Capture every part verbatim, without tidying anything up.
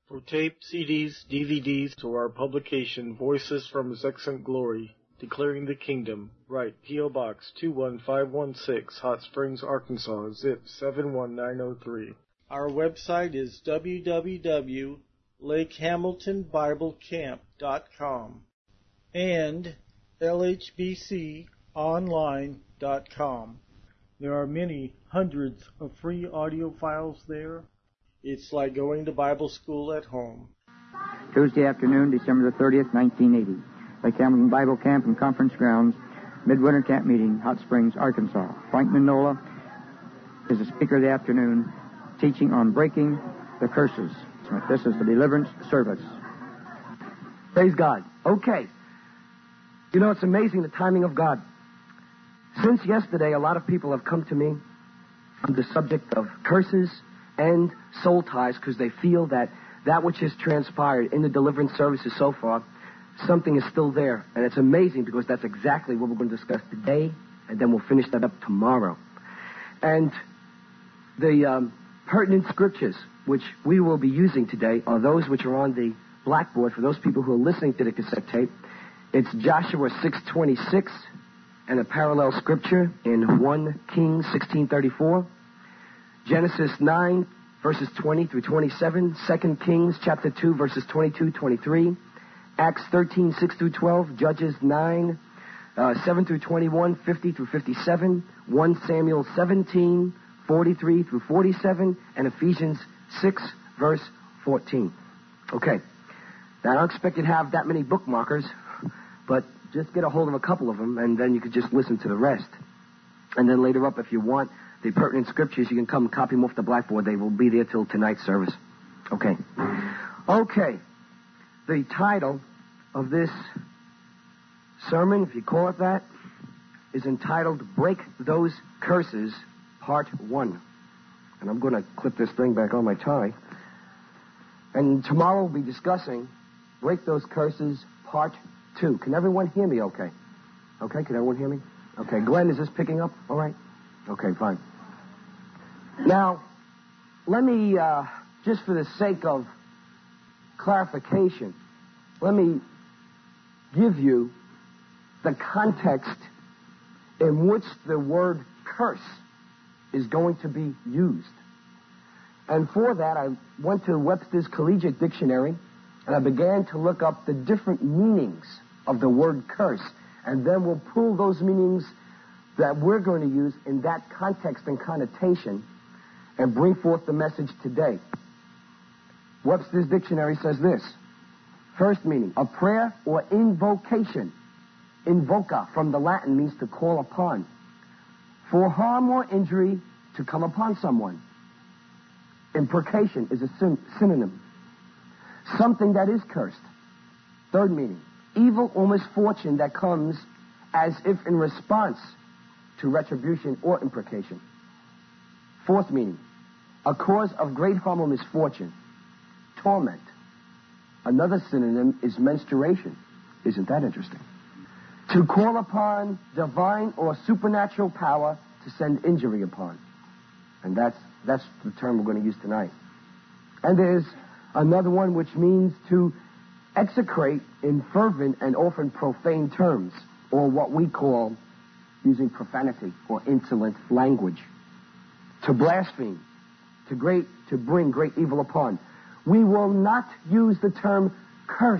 For tape, C Ds, D V Ds, or our publication, Voices from His Excellent Glory, Declaring the Kingdom, write P O. Box two one five one six, Hot Springs, Arkansas, zip seven one nine zero three. Our website is w w w dot lake hamilton bible camp dot com and l h b c online dot com. There are many hundreds of free audio files there. It's like going to Bible school at home. Tuesday afternoon, December the thirtieth, nineteen eighty. Lake Hamilton Bible Camp and Conference Grounds, Midwinter Camp Meeting, Hot Springs, Arkansas. Frank Manola is the speaker of the afternoon, teaching on breaking the curses. This is the deliverance service. Praise God. Okay. You know, it's amazing the timing of God. Since yesterday, a lot of people have come to me on the subject of curses and soul ties because they feel that that which has transpired in the deliverance services so far, something is still there. And it's amazing because that's exactly what we're going to discuss today, and then we'll finish that up tomorrow. And the um, pertinent scriptures which we will be using today are those which are on the blackboard for those people who are listening to the cassette tape. It's Joshua six twenty-six and a parallel scripture in First Kings sixteen thirty-four, Genesis nine verses twenty through twenty-seven, Second Kings chapter two verses twenty-two twenty-three, Acts thirteen six through twelve, Judges nine uh, seven through twenty-one, fifty through fifty-seven, First Samuel seventeen forty-three through forty-seven, and Ephesians six verse fourteen. Okay. Now, I don't expect you to have that many bookmarkers, but just get a hold of a couple of them, and then you could just listen to the rest. And then later up, if you want the pertinent scriptures, you can come copy them off the blackboard. They will be there till tonight's service. Okay. Okay. The title of this sermon, if you call it that, is entitled Break Those Curses, Part one. And I'm going to clip this thing back on my tie. And tomorrow we'll be discussing Break Those Curses, Part two. Can everyone hear me okay? Okay, can everyone hear me? Okay, Glenn, is this picking up? All right. Okay, fine. Now, let me, uh, just for the sake of clarification, let me give you the context in which the word curse is going to be used. And for that, I went to Webster's Collegiate Dictionary, and I began to look up the different meanings of the word curse. And then we'll pull those meanings that we're going to use in that context and connotation and bring forth the message today. Webster's Dictionary says this. First meaning, a prayer or invocation. Invoca, from the Latin, means to call upon. For harm or injury to come upon someone. Imprecation is a syn- synonym. Something that is cursed. Third meaning, evil or misfortune that comes as if in response to retribution or imprecation. Fourth meaning, a cause of great harm or misfortune. Torment. Another synonym is menstruation. Isn't that interesting? To call upon divine or supernatural power to send injury upon. And that's that's the term we're going to use tonight. And there's another one which means to execrate in fervent and often profane terms, or what we call using profanity or insolent language. To blaspheme, to great to bring great evil upon. We will not use the term curse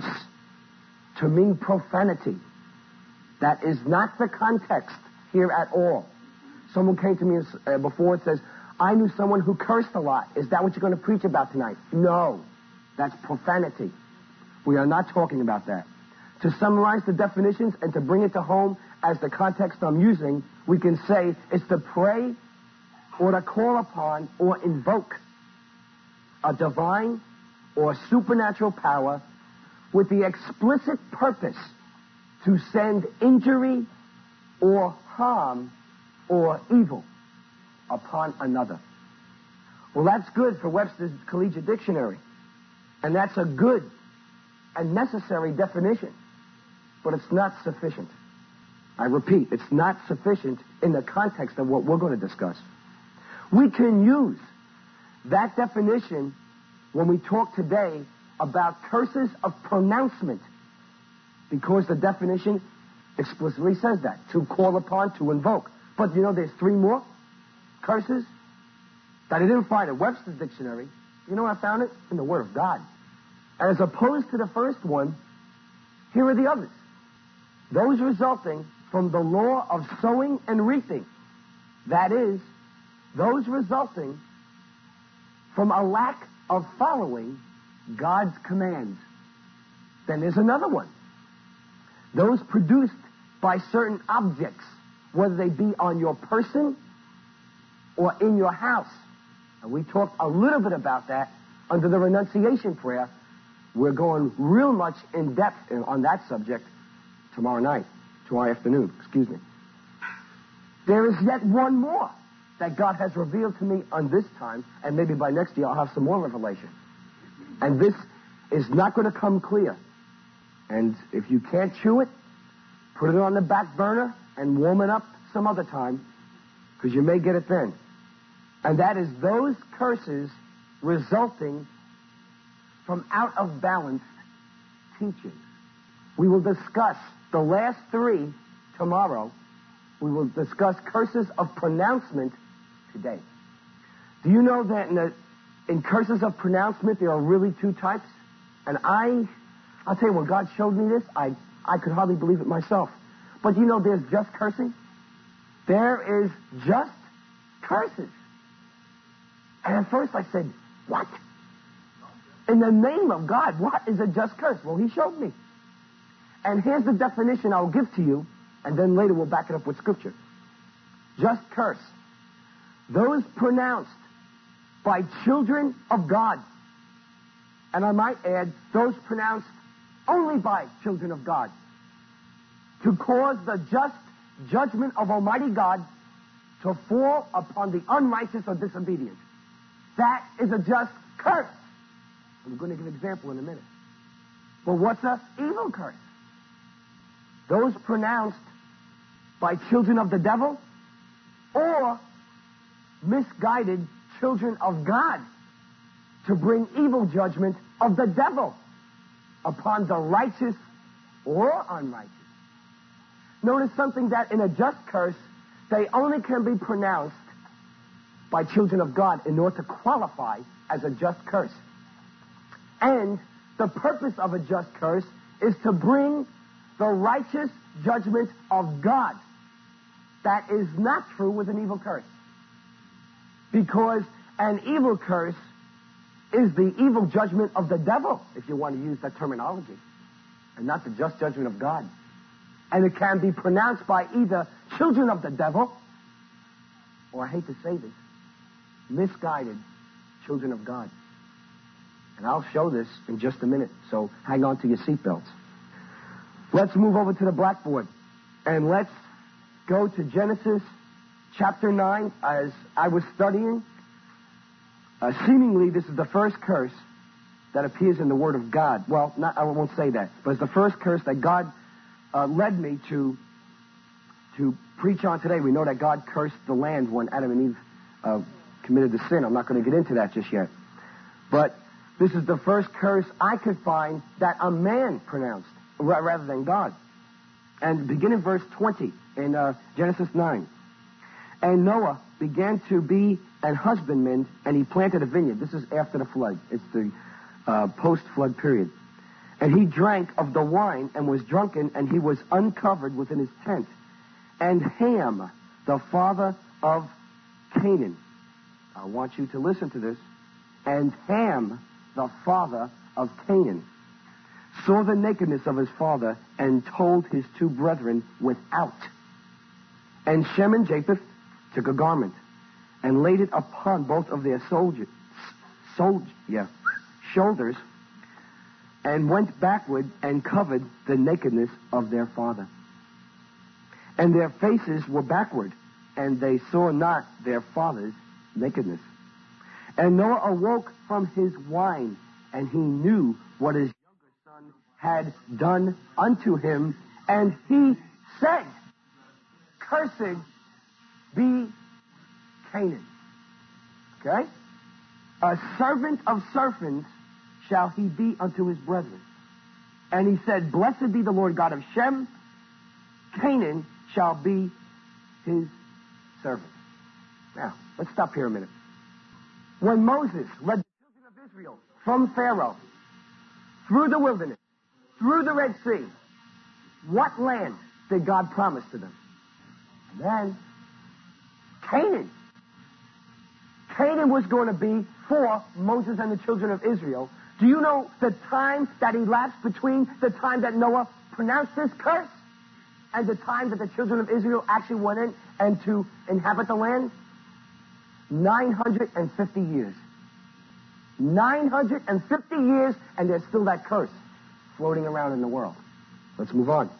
to mean profanity. That is not the context here at all. Someone came to me uh, before and says, I knew someone who cursed a lot. Is that what you're going to preach about tonight? No. That's profanity. We are not talking about that. To summarize the definitions and to bring it to home as the context I'm using, we can say it's to pray or to call upon or invoke a divine or supernatural power with the explicit purpose to send injury or harm or evil upon another. Well, that's good for Webster's Collegiate Dictionary. And that's a good and necessary definition. But it's not sufficient. I repeat, it's not sufficient in the context of what we're going to discuss. We can use that definition when we talk today about curses of pronouncement, because the definition explicitly says that, to call upon, to invoke. But you know there's three more curses that I didn't find in Webster's dictionary. You know where I found it? In the Word of God. As opposed to the first one, here are the others. Those resulting from the law of sowing and reaping. That is, those resulting from a lack of following God's commands. Then there's another one. Those produced by certain objects, whether they be on your person or in your house. And we talked a little bit about that under the renunciation prayer. We're going real much in depth on that subject tomorrow night, tomorrow afternoon, excuse me. There is yet one more that God has revealed to me on this time, and maybe by next year I'll have some more revelation. And this is not going to come clear. And if you can't chew it, put it on the back burner and warm it up some other time, because you may get it then. And that is those curses resulting from out of balance teachings. We will discuss the last three tomorrow. We will discuss curses of pronouncement today. Do you know that in, the, in curses of pronouncement there are really two types? And I, I'll tell you, when God showed me this, I, I could hardly believe it myself. But you know there's just cursing? There is just curses. And at first I said, what? In the name of God, what is a just curse? Well, he showed me. And here's the definition I'll give to you, and then later we'll back it up with Scripture. Just curse. Those pronounced by children of God. And I might add, those pronounced only by children of God. To cause the just judgment of Almighty God to fall upon the unrighteous or disobedient. That is a just curse. I'm going to give an example in a minute. But what's a evil curse? Those pronounced by children of the devil or misguided children of God to bring evil judgment of the devil upon the righteous or unrighteous. Notice something, that in a just curse, they only can be pronounced by children of God in order to qualify as a just curse. And the purpose of a just curse is to bring the righteous judgment of God. That is not true with an evil curse. Because an evil curse is the evil judgment of the devil, if you want to use that terminology, and not the just judgment of God. And it can be pronounced by either children of the devil, or I hate to say this, misguided children of God. And I'll show this in just a minute, so hang on to your seatbelts. Let's move over to the blackboard, and let's go to Genesis chapter nine. As I was studying, uh, seemingly this is the first curse that appears in the Word of God. Well, not, I won't say that, but it's the first curse that God uh, led me to to preach on today. We know that God cursed the land when Adam and Eve uh, committed the sin. I'm not going to get into that just yet. But this is the first curse I could find that a man pronounced rather than God. And begin in verse twenty in uh, Genesis nine. And Noah began to be an husbandman, and he planted a vineyard. This is after the flood. It's the uh, post-flood period. And he drank of the wine and was drunken, and he was uncovered within his tent. And Ham, the father of Canaan. I want you to listen to this. And Ham, the father of Canaan, saw the nakedness of his father and told his two brethren without. And Shem and Japheth took a garment and laid it upon both of their soldiers, soldier, yeah, shoulders, and went backward and covered the nakedness of their father. And their faces were backward, and they saw not their father's nakedness. And Noah awoke from his wine, and he knew what his younger son had done unto him, and he said, Cursed be Canaan. Okay? A servant of serpents shall he be unto his brethren. And he said, blessed be the Lord God of Shem. Canaan shall be his servant. Now, let's stop here a minute. When Moses led the children of Israel from Pharaoh, through the wilderness, through the Red Sea, what land did God promise to them? And then, Canaan. Canaan was going to be for Moses and the children of Israel. Do you know the time that elapsed between the time that Noah pronounced this curse and the time that the children of Israel actually went in and to inhabit the land? nine hundred fifty years. nine hundred fifty years, and there's still that curse floating around in the world. Let's move on.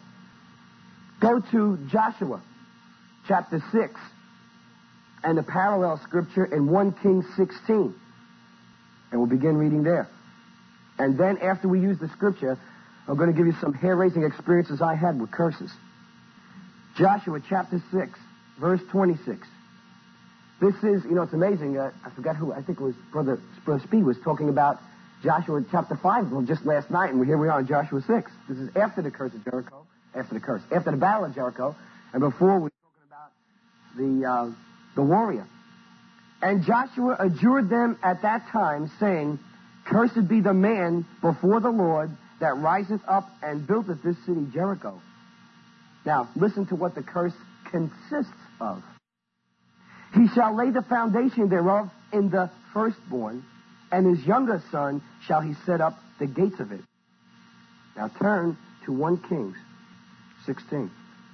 Go to Joshua, chapter six, and the parallel scripture in First Kings sixteen. And we'll begin reading there. And then after we use the scripture, I'm going to give you some hair-raising experiences I had with curses. Joshua chapter six, verse twenty-six. This is, you know, it's amazing. Uh, I forgot who. I think it was Brother, Brother Speed was talking about Joshua chapter five well, just last night, and here we are in Joshua six. This is after the curse of Jericho, after the curse, after the battle of Jericho, and before we were talking about the, uh, the warrior. And Joshua adjured them at that time, saying, cursed be the man before the Lord that riseth up and buildeth this city Jericho. Now, listen to what the curse consists of. He shall lay the foundation thereof in the firstborn, and his younger son shall he set up the gates of it. Now turn to First Kings sixteen.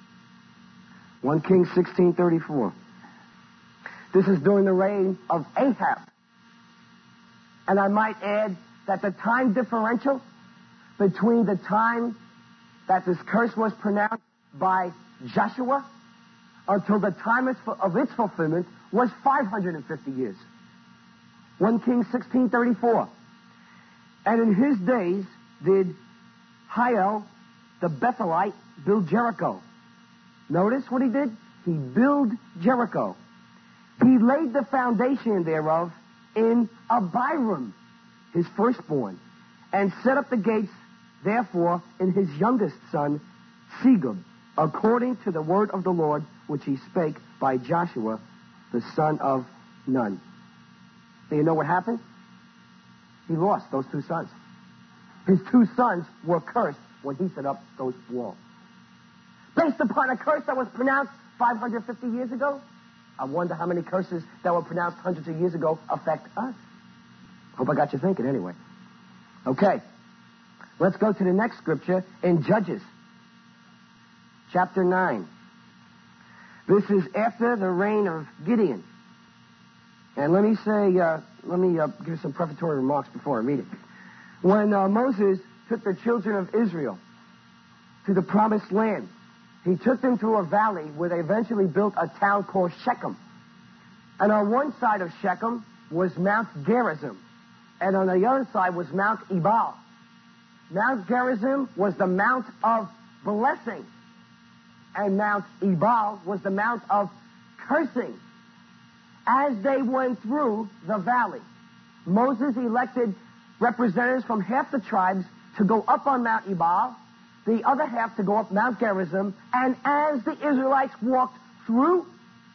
First Kings sixteen thirty-four. This is during the reign of Ahab. And I might add that the time differential between the time that this curse was pronounced by Joshua until the time of its fulfillment was five hundred fifty years. First Kings sixteen thirty-four. And in his days did Hiel the Bethelite build Jericho. Notice what he did? He built Jericho. He laid the foundation thereof in Abiram, his firstborn, and set up the gates, therefore, in his youngest son, Segub, according to the word of the Lord, which he spake by Joshua, the son of Nun. Do you know what happened? He lost those two sons. His two sons were cursed when he set up those walls. Based upon a curse that was pronounced five hundred fifty years ago, I wonder how many curses that were pronounced hundreds of years ago affect us. Hope I got you thinking anyway. Okay. Let's go to the next scripture in Judges, chapter nine. This is after the reign of Gideon. And let me say, uh, let me uh, give some prefatory remarks before I read it. When uh, Moses took the children of Israel to the promised land, he took them through a valley where they eventually built a town called Shechem. And on one side of Shechem was Mount Gerizim, and on the other side was Mount Ebal. Mount Gerizim was the Mount of blessing, and Mount Ebal was the Mount of cursing. As they went through the valley, Moses elected representatives from half the tribes to go up on Mount Ebal, the other half to go up Mount Gerizim, and as the Israelites walked through,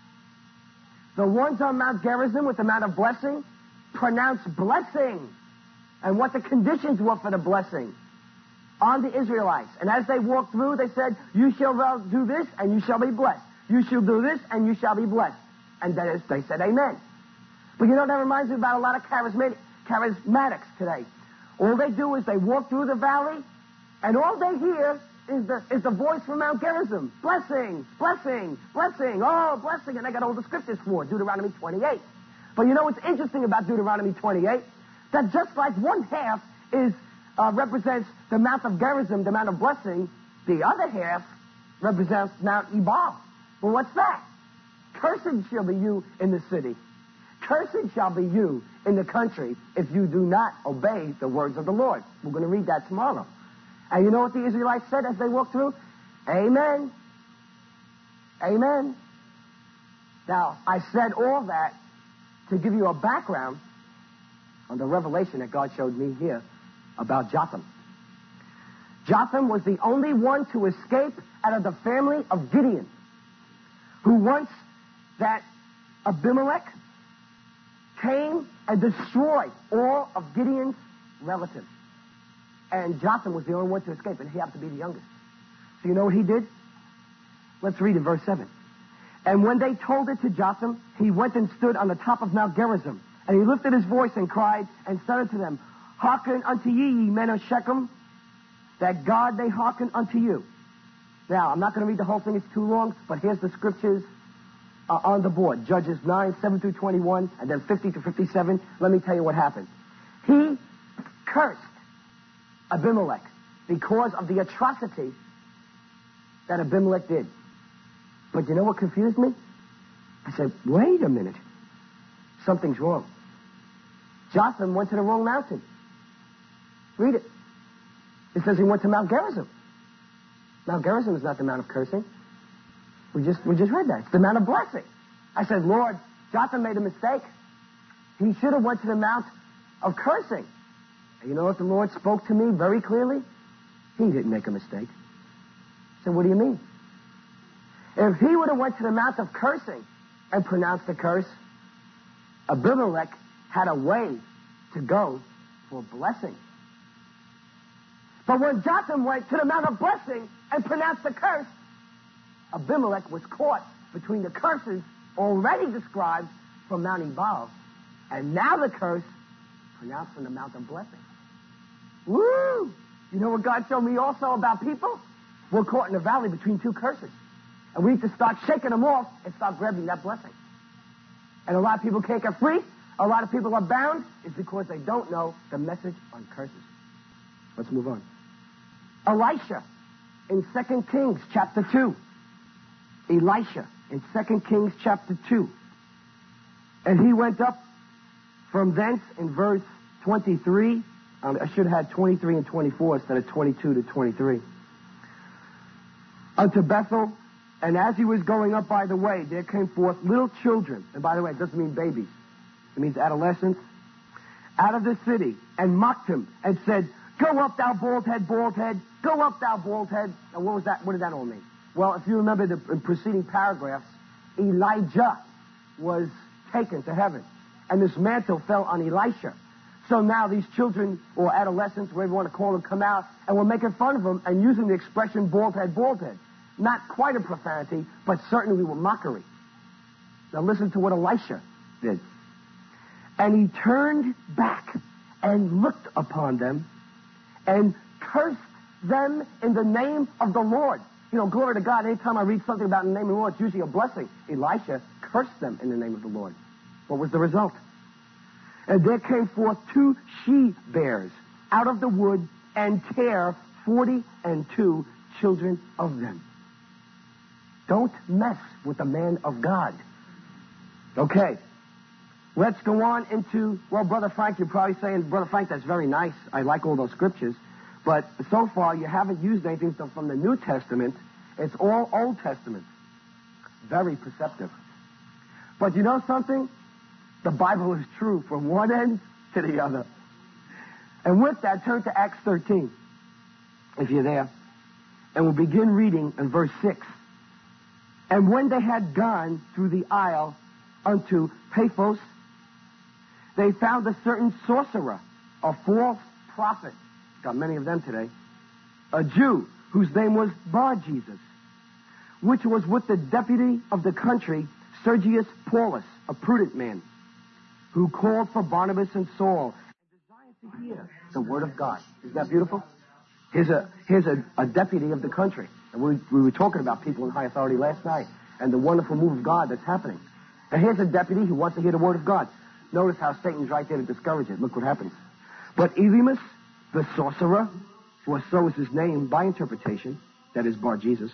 the ones on Mount Gerizim with the Mount of blessing pronounced blessing and what the conditions were for the blessing on the Israelites. And as they walked through, they said, you shall do this and you shall be blessed. You shall do this and you shall be blessed. And that is, they said amen. But you know, that reminds me about a lot of charismatic, charismatics today. All they do is they walk through the valley, and all they hear is the, is the voice from Mount Gerizim. Blessing, blessing, blessing, oh, blessing. And they got all the scriptures for it, Deuteronomy twenty-eight. But you know what's interesting about Deuteronomy twenty-eight? That just like one half is uh, represents the Mount of Gerizim, the Mount of blessing, the other half represents Mount Ebal. Well, what's that? Cursed shall be you in the city. Cursed shall be you in the country if you do not obey the words of the Lord. We're going to read that tomorrow. And you know what the Israelites said as they walked through? Amen. Amen. Now, I said all that to give you a background on the revelation that God showed me here about Jotham. Jotham was the only one to escape out of the family of Gideon, who once that Abimelech came and destroyed all of Gideon's relatives. And Jotham was the only one to escape, and he happened to be the youngest. So you know what he did? Let's read in verse seven. And when they told it to Jotham, he went and stood on the top of Mount Gerizim. And he lifted his voice and cried and said unto them, Hearken unto ye, ye men of Shechem, that God may hearken unto you. Now, I'm not going to read the whole thing, it's too long, but here's the scriptures uh, on the board. Judges nine, seven through twenty-one, and then fifty to fifty-seven. Let me tell you what happened. He cursed Abimelech because of the atrocity that Abimelech did. But you know what confused me? I said, wait a minute. Something's wrong. Jotham went to the wrong mountain. Read it. It says he went to Mount Gerizim. Mount Gerizim is not the Mount of cursing. We just we just read that. It's the Mount of blessing. I said, Lord, Jotham made a mistake. He should have went to the Mount of cursing. And you know what the Lord spoke to me very clearly? He didn't make a mistake. I said, what do you mean? If he would have went to the Mount of cursing and pronounced the curse, Abimelech had a way to go for blessing. But when Jotham went to the Mount of blessing and pronounced the curse, Abimelech was caught between the curses already described from Mount Ebal, and now the curse pronounced from the Mount of blessing. Woo! You know what God showed me also about people? We're caught in a valley between two curses. And we need to start shaking them off and start grabbing that blessing. And a lot of people can't get free. A lot of people are bound. It's because they don't know the message on curses. Let's move on. Elisha in Second Kings chapter two. Elisha in Second Kings chapter two. And he went up from thence in verse twenty-three. Um, I should have had twenty-three and twenty-four instead of twenty-two to twenty-three. Unto Bethel. And as he was going up by the way, there came forth little children. And by the way, it doesn't mean babies. It means adolescents. Out of the city, and mocked him, and said, Go up, thou bald head, bald head. Go up, thou bald head. And what was that? What did that all mean? Well, if you remember the preceding paragraphs, Elijah was taken to heaven. And this mantle fell on Elisha. So now these children, or adolescents, whatever you want to call them, come out, and we're making fun of him and using the expression bald head, bald head. Not quite a profanity, but certainly with mockery. Now listen to what Elisha did. And he turned back and looked upon them and cursed them in the name of the Lord. You know, glory to God, anytime I read something about the name of the Lord, it's usually a blessing. Elisha cursed them in the name of the Lord. What was the result? And there came forth two she-bears out of the wood and tare forty and two children of them. Don't mess with the man of God. Okay. Let's go on into, well, Brother Frank, you're probably saying, Brother Frank, that's very nice. I like all those scriptures. But so far, you haven't used anything from the New Testament. It's all Old Testament. Very perceptive. But you know something? The Bible is true from one end to the other. And with that, turn to Acts thirteen, if you're there. And we'll begin reading in verse six. And when they had gone through the isle unto Paphos, they found a certain sorcerer, a false prophet. Got many of them today. A Jew whose name was Bar-Jesus, which was with the deputy of the country, Sergius Paulus, a prudent man, who called for Barnabas and Saul and desired to hear the word of God. Isn't that beautiful? Here's a here's a, a deputy of the country. And we, we were talking about people in high authority last night and the wonderful move of God that's happening. And here's a deputy who wants to hear the word of God. Notice how Satan's right there to discourage it. Look what happens. But Elymas, the sorcerer, for so is his name by interpretation, that is Bar-Jesus,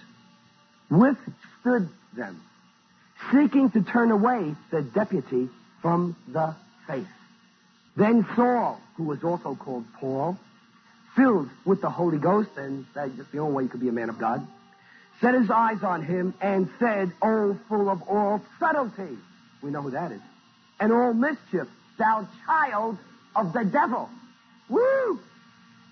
withstood them, seeking to turn away the deputy from the faith. Then Saul, who was also called Paul, filled with the Holy Ghost, and that's just the only way you could be a man of God, set his eyes on him and said, O full of all subtlety. We know who that is. And all mischief, thou child of the devil. Woo!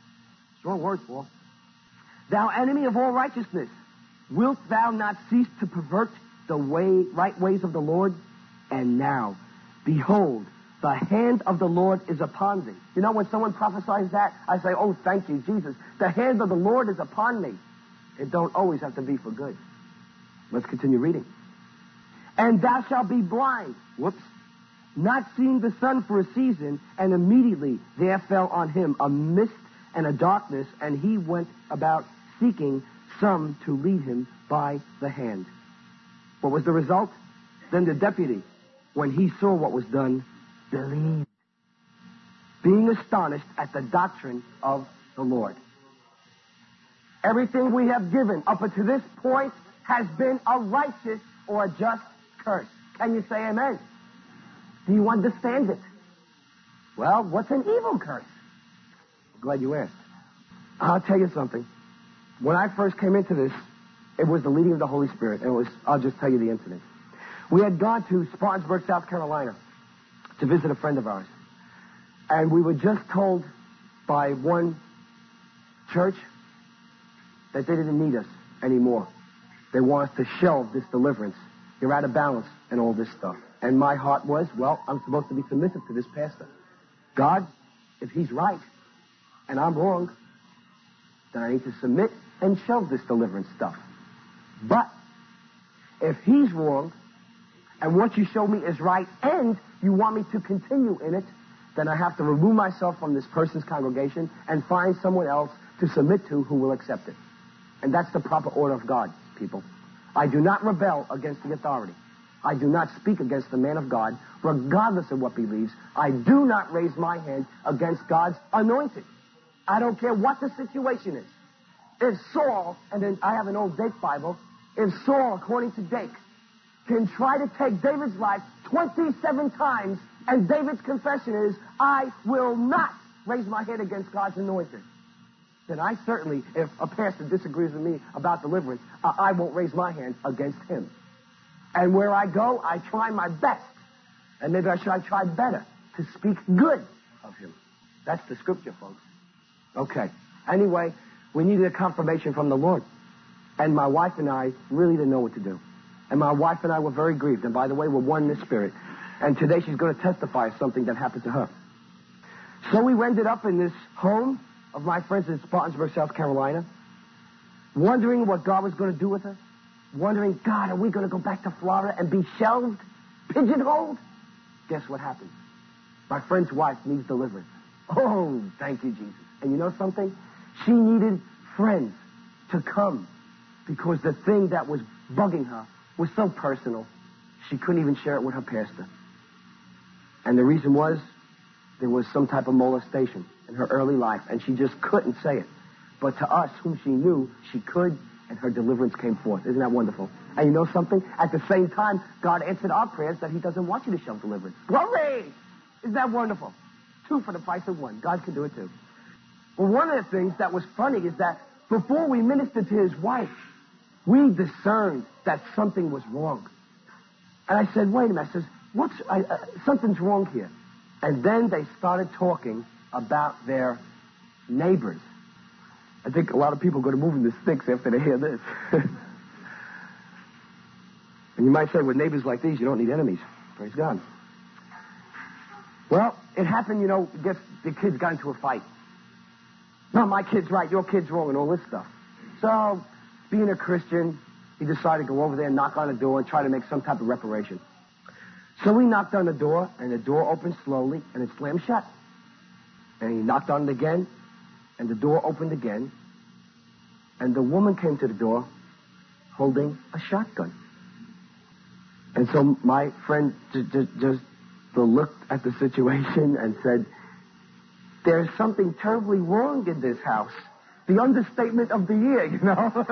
Strong words, Paul. Thou enemy of all righteousness, wilt thou not cease to pervert the way, right ways of the Lord? And now, behold, the hand of the Lord is upon thee. You know, when someone prophesies that, I say, oh, thank you, Jesus. The hand of the Lord is upon me. It don't always have to be for good. Let's continue reading. And thou shalt be blind. Whoops. Not seeing the sun for a season, and immediately there fell on him a mist and a darkness, and he went about seeking some to lead him by the hand. What was the result? Then the deputy, when he saw what was done, believed, being astonished at the doctrine of the Lord. Everything we have given up until this point has been a righteous or a just curse. Can you say amen? Do you understand it? Well, what's an evil curse? I'm glad you asked. I'll tell you something. When I first came into this, it was the leading of the Holy Spirit. It was, I'll just tell you the incident. We had gone to Spartanburg, South Carolina, to visit a friend of ours. And we were just told by one church that they didn't need us anymore. They want us to shelve this deliverance. You're out of balance and all this stuff. And my heart was, well, I'm supposed to be submissive to this pastor. God, if he's right and I'm wrong, then I need to submit and shelve this deliverance stuff. But if he's wrong and what you show me is right and you want me to continue in it, then I have to remove myself from this person's congregation and find someone else to submit to who will accept it. And that's the proper order of God, people. I do not rebel against the authority. I do not speak against the man of God, regardless of what he believes. I do not raise my hand against God's anointed. I don't care what the situation is. If Saul, and then I have an old Dake Bible, if Saul, according to Dake, can try to take David's life twenty-seven times, and David's confession is, I will not raise my hand against God's anointed, then I certainly, if a pastor disagrees with me about deliverance, uh, I won't raise my hand against him. And where I go, I try my best, and maybe I should try better, to speak good of him. That's the scripture, folks. Okay. Anyway, we needed a confirmation from the Lord. And my wife and I really didn't know what to do. And my wife and I were very grieved. And by the way, we're one in the spirit. And today she's going to testify of something that happened to her. So we ended up in this home of my friends in Spartanburg, South Carolina, wondering what God was going to do with us. Wondering, God, are we going to go back to Florida and be shelved, pigeonholed? Guess what happened? My friend's wife needs deliverance. Oh, thank you, Jesus. And you know something? She needed friends to come because the thing that was bugging her was so personal, she couldn't even share it with her pastor. And the reason was there was some type of molestation in her early life, and she just couldn't say it. But to us, whom she knew, she could, and her deliverance came forth. Isn't that wonderful? And you know something? At the same time, God answered our prayers that he doesn't want you to shove deliverance. Glory! Isn't that wonderful? Two for the price of one. God can do it too. Well, one of the things that was funny is that before we ministered to his wife, we discerned that something was wrong. And I said, wait a minute. I says, what's, I, uh, something's wrong here. And then they started talking about their neighbors. I think a lot of people are going to move in the sticks after they hear this. And you might say, with neighbors like these, you don't need enemies. Praise God. Well, it happened, you know, gets, the kids got into a fight. No, my kid's right, your kid's wrong, and all this stuff. So, being a Christian, he decided to go over there and knock on the door and try to make some type of reparation. So we knocked on the door, and the door opened slowly, and it slammed shut. And he knocked on it again, and the door opened again, and the woman came to the door holding a shotgun. And so my friend j- j- just looked at the situation and said, there's something terribly wrong in this house. The understatement of the year, you know.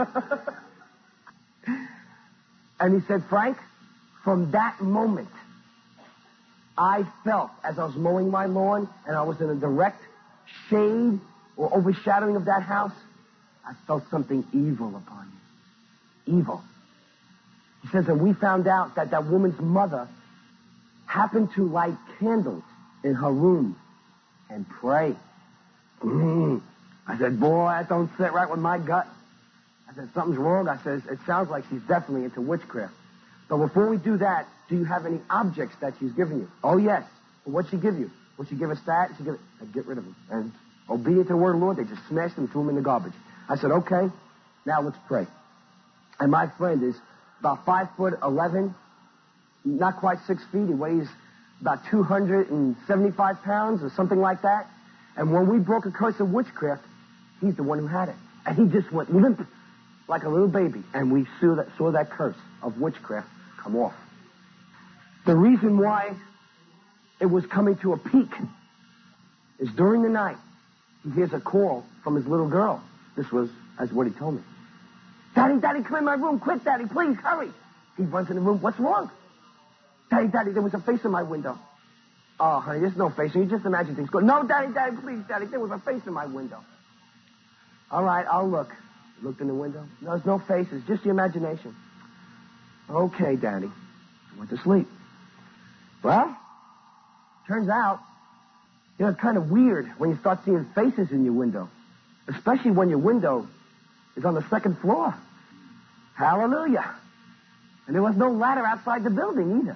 And he said, Frank, from that moment, I felt as I was mowing my lawn and I was in a direct shade or overshadowing of that house, I felt something evil upon me. Evil. He says, and we found out that that woman's mother happened to light candles in her room and pray. Mm. I said, boy, that don't sit right with my gut. I said, something's wrong. I said, it sounds like she's definitely into witchcraft. But before we do that, do you have any objects that she's given you? Oh, yes. Well, what'd she give you? Would she give us that? She give it, I'd get rid of them. And obedient to the word of the Lord, they just smashed them and threw them in the garbage. I said, okay, now let's pray. And my friend is about five foot eleven, not quite six feet. He weighs about two hundred seventy-five pounds or something like that. And when we broke a curse of witchcraft, he's the one who had it. And he just went limp like a little baby. And we saw that, saw that curse of witchcraft come off. The reason why it was coming to a peak is during the night, he hears a call from his little girl. This was as what he told me. Daddy, Daddy, come in my room. Quick, Daddy, please, hurry. He runs in the room. What's wrong? Daddy, Daddy, there was a face in my window. Oh, honey, there's no face. You just imagine things. Go, no, Daddy, Daddy, please, Daddy, there was a face in my window. All right, I'll look. Looked in the window. No, there's no face. It's just your imagination. Okay, Daddy. I went to sleep. Well, turns out, you know, it's kind of weird when you start seeing faces in your window, especially when your window is on the second floor. Hallelujah. And there was no ladder outside the building either.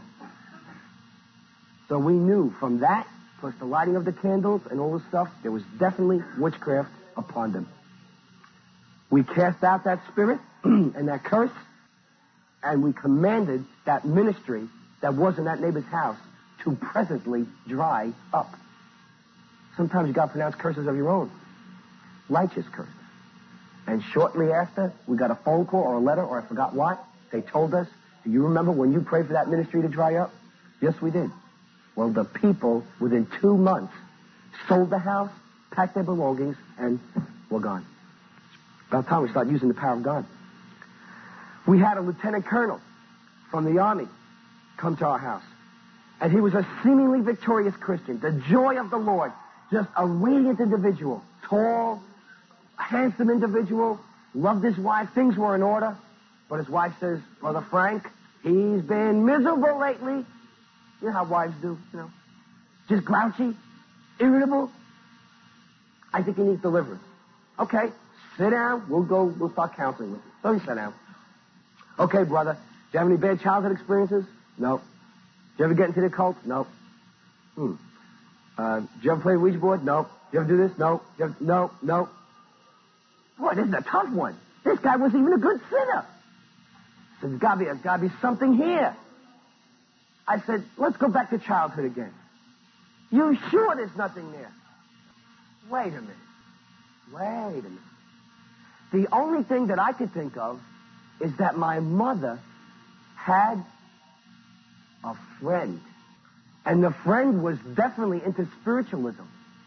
So we knew from that, plus the lighting of the candles and all the stuff, there was definitely witchcraft upon them. We cast out that spirit and that curse, and we commanded that ministry that was in that neighbor's house to presently dry up. Sometimes you got to pronounce curses of your own. Righteous curses. And shortly after, we got a phone call or a letter, or I forgot what. They told us, do you remember when you prayed for that ministry to dry up? Yes, we did. Well, the people, within two months, sold the house, packed their belongings, and were gone. About time we start using the power of God. We had a lieutenant colonel from the Army come to our house. And he was a seemingly victorious Christian. The joy of the Lord. Just a radiant individual. Tall, handsome individual. Loved his wife. Things were in order. But his wife says, Brother Frank, he's been miserable lately. You know how wives do, you know. Just grouchy, irritable. I think he needs deliverance. Okay, sit down. We'll go, we'll start counseling with you. So he sat down. Okay, brother, do you have any bad childhood experiences? No. Did you ever get into the cult? No. Hmm. Uh, did you ever play Ouija board? No. Did you ever do this? No. Did you ever... No, no. Boy, this is a tough one. This guy wasn't even a good sinner. I said, there's got to be, there's got to be something here. I said, let's go back to childhood again. You sure there's nothing there? Wait a minute. Wait a minute. The only thing that I could think of is that my mother had a friend. And the friend was definitely into spiritualism.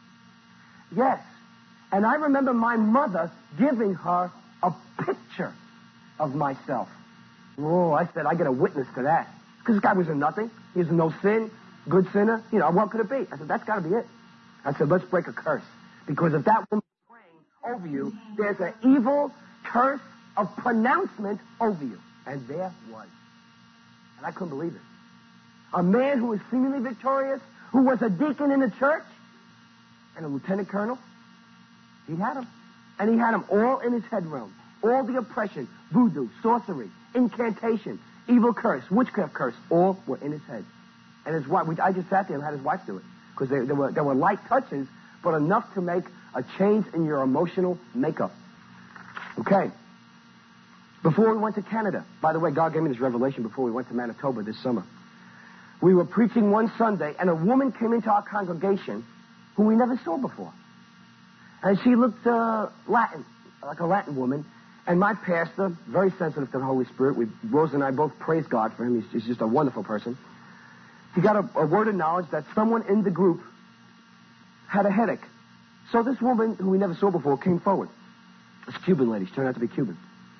Yes. And I remember my mother giving her a picture of myself. Oh, I said, I get a witness to that. Because this guy was in nothing. He was in no sin, good sinner. You know, what could it be? I said, that's got to be it. I said, let's break a curse. Because if that woman is praying over you, there's an evil curse of pronouncement over you. And there was. And I couldn't believe it. A man who was seemingly victorious, who was a deacon in the church, and a lieutenant colonel, he had him. And he had them all in his head realm. All the oppression, voodoo, sorcery, incantation, evil curse, witchcraft curse, all were in his head. And his wife, I just sat there and had his wife do it. Because there, there, were, there were light touches, but enough to make a change in your emotional makeup. Okay. Before we went to Canada, by the way, God gave me this revelation before we went to Manitoba this summer. We were preaching one Sunday, and a woman came into our congregation who we never saw before. And she looked uh, Latin, like a Latin woman. And my pastor, very sensitive to the Holy Spirit, we, Rose and I both praise God for him. He's, he's just a wonderful person. He got a, a word of knowledge that someone in the group had a headache. So this woman, who we never saw before, came forward. This Cuban lady. She turned out to be Cuban.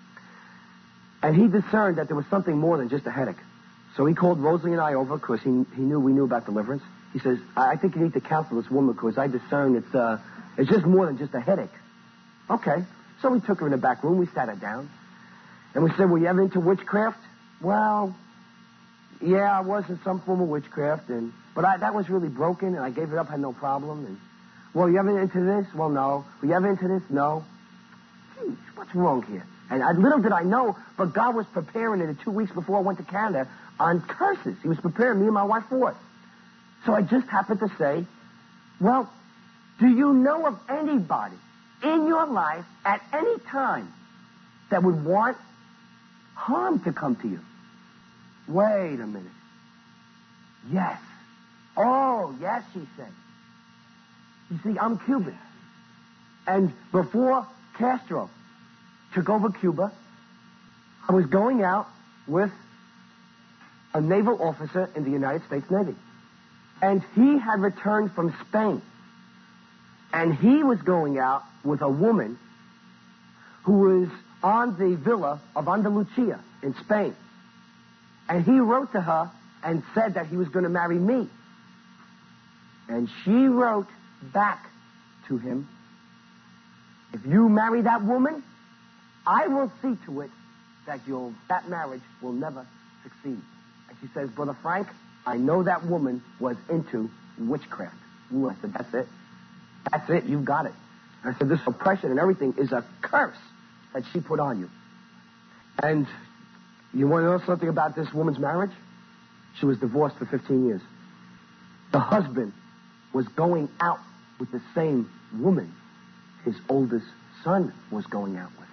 And he discerned that there was something more than just a headache. So he called Rosalie and I over because he, he knew we knew about deliverance. He says, I, I think you need to counsel this woman because I discern it's, uh, it's just more than just a headache. Okay. So we took her in the back room. We sat her down. And we said, were you ever into witchcraft? Well, yeah, I was in some form of witchcraft. and But I, that was really broken, and I gave it up, had no problem. And Well, you ever into this? Well, no. Were you ever into this? No. Geez, what's wrong here? And I, little did I know, but God was preparing it the two weeks before I went to Canada on curses. He was preparing me and my wife for it. So I just happened to say, well, do you know of anybody in your life at any time that would want harm to come to you? Wait a minute. Yes. Oh, yes, she said. You see, I'm Cuban. And before Castro took over Cuba, I was going out with a naval officer in the United States Navy. And he had returned from Spain. And he was going out with a woman who was on the villa of Andalucia in Spain. And he wrote to her and said that he was going to marry me. And she wrote back to him, if you marry that woman, I will see to it that you'll, that marriage will never succeed. And she says, Brother Frank, I know that woman was into witchcraft. Ooh, I said, that's it. That's it. You got it. I said, this oppression and everything is a curse that she put on you. And you want to know something about this woman's marriage? She was divorced for fifteen years. The husband was going out with the same woman his oldest son was going out with.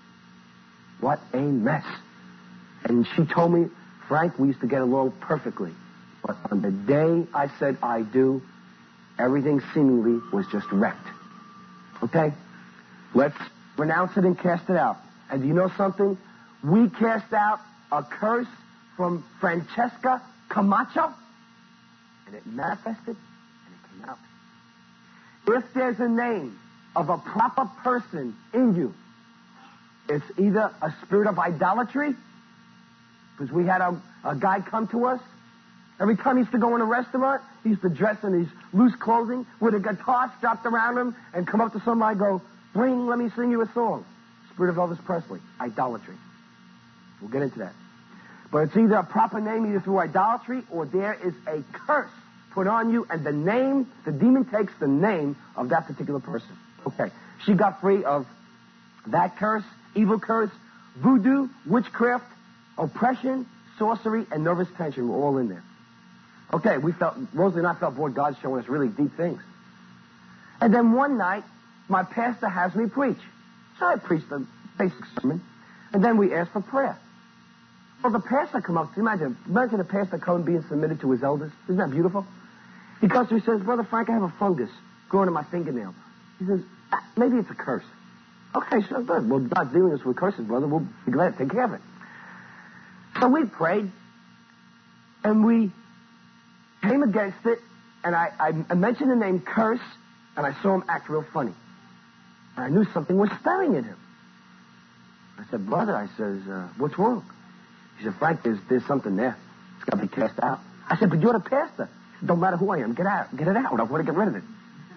What a mess. And she told me, Frank, we used to get along perfectly. But on the day I said I do, everything seemingly was just wrecked. Okay? Let's renounce it and cast it out. And do you know something? We cast out a curse from Francesca Camacho, and it manifested, and it came out. If there's a name of a proper person in you, it's either a spirit of idolatry, because we had a, a guy come to us. Every time he used to go in a restaurant, he used to dress in his loose clothing with a guitar strapped around him and come up to somebody and go, Bring, let me sing you a song. Spirit of Elvis Presley, idolatry. We'll get into that. But it's either a proper name, either through idolatry, or there is a curse put on you, and the name, the demon takes the name of that particular person. Okay. She got free of that curse, evil curse, voodoo, witchcraft, oppression, sorcery, and nervous tension were all in there. Okay, we felt, Rosalie and I felt, boy, God's showing us really deep things. And then one night, my pastor has me preach. So I preached a basic sermon, and then we asked for prayer. Well, the pastor come up to imagine, imagine the pastor coming being submitted to his elders. Isn't that beautiful? He comes to me and says, Brother Frank, I have a fungus growing in my fingernail. He says, ah, maybe it's a curse. Okay, so good. Well, God's dealing us with curses, brother. We'll be glad to take care of it. So we prayed, and we came against it, and I, I, I mentioned the name curse, and I saw him act real funny. And I knew something was stirring in him. I said, brother, I says, uh, what's wrong? He said, Frank, there's, there's something there. It's got to be cast out. I said, but you're the pastor. Said, don't matter who I am. Get out. Get it out. I want to get rid of it.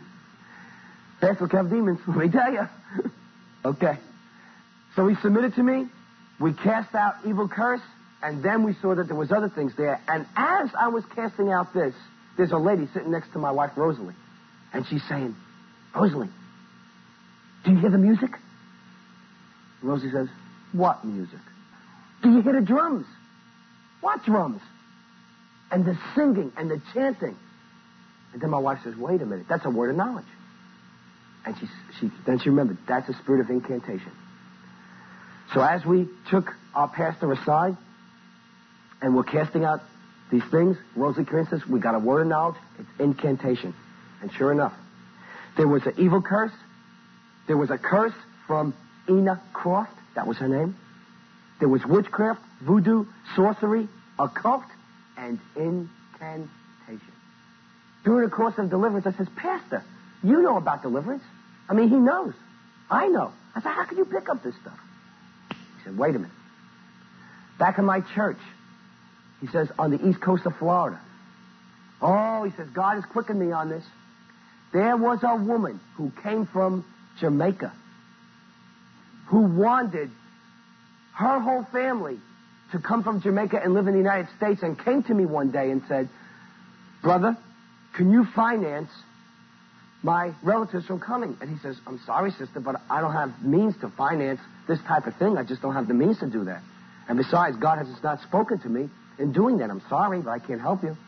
Pastor can have demons. Let me tell you. Okay. So he submitted to me. We cast out evil curse. And then we saw that there was other things there. And as I was casting out this, there's a lady sitting next to my wife, Rosalie. And she's saying, Rosalie, do you hear the music? Rosalie says, what music? Do you hear the drums? What drums? And the singing and the chanting. And then my wife says, wait a minute, that's a word of knowledge. And she, she then she remembered, that's a spirit of incantation. So as we took our pastor aside, and we're casting out these things, Rosalie Corinne says, we got a word of knowledge, it's incantation. And sure enough, there was an evil curse. There was a curse from Ina Croft, that was her name. There was witchcraft, voodoo, sorcery, occult, and incantation. During the course of deliverance, I says, Pastor, you know about deliverance. I mean, he knows. I know. I said, how can you pick up this stuff? He said, wait a minute. Back in my church, he says, on the east coast of Florida. Oh, he says, God has quickened me on this. There was a woman who came from Jamaica who wanted her whole family to come from Jamaica and live in the United States, and came to me one day and said, brother, can you finance my relatives from coming. And he says, I'm sorry, sister, but I don't have means to finance this type of thing. I just don't have the means to do that. And besides, God has just not spoken to me in doing that. I'm sorry, but I can't help you.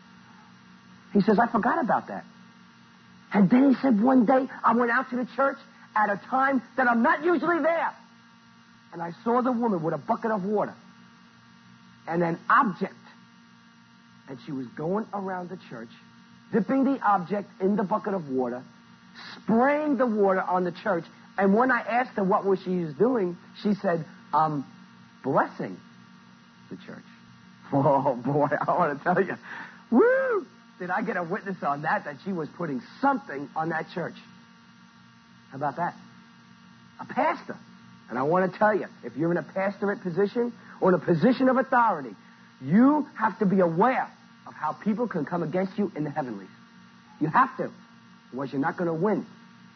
He says, I forgot about that. And then he said, one day I went out to the church at a time that I'm not usually there. And I saw the woman with a bucket of water and an object. And she was going around the church, dipping the object in the bucket of water, spraying the water on the church. And when I asked her what was she was doing, she said, um, blessing the church. Oh, boy, I want to tell you, woo! Did I get a witness on that, that she was putting something on that church? How about that? A pastor. And I want to tell you, if you're in a pastorate position or in a position of authority, you have to be aware of how people can come against you in the heavenlies. You have to, otherwise you're not going to win.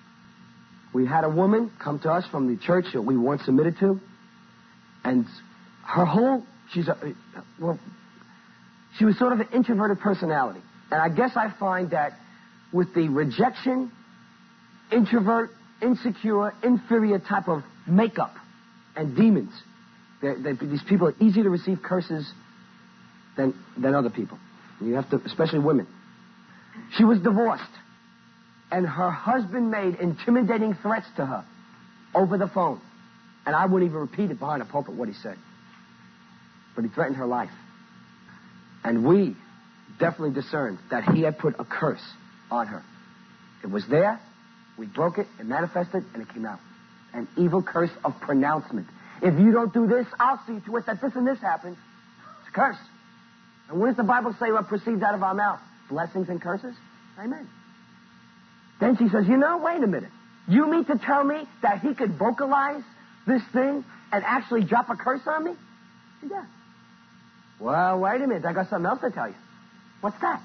We had a woman come to us from the church that we once submitted to, and her whole, she's a, well, she was sort of an introverted personality. And I guess I find that with the rejection, introvert, insecure, inferior type of makeup and demons, they're, they're, these people are easier to receive curses than, than other people. You have to, especially women. She was divorced, and her husband made intimidating threats to her over the phone. And I wouldn't even repeat it behind a pulpit what he said. But he threatened her life. And we definitely discerned that he had put a curse on her. It was there, we broke it, it manifested, and it came out. An evil curse of pronouncement. If you don't do this, I'll see to it that this and this happens. It's a curse. And what does the Bible say what proceeds out of our mouth? Blessings and curses? Amen. Then she says, you know, wait a minute. You mean to tell me that he could vocalize this thing and actually drop a curse on me? Yeah. Well, wait a minute. I got something else to tell you. What's that?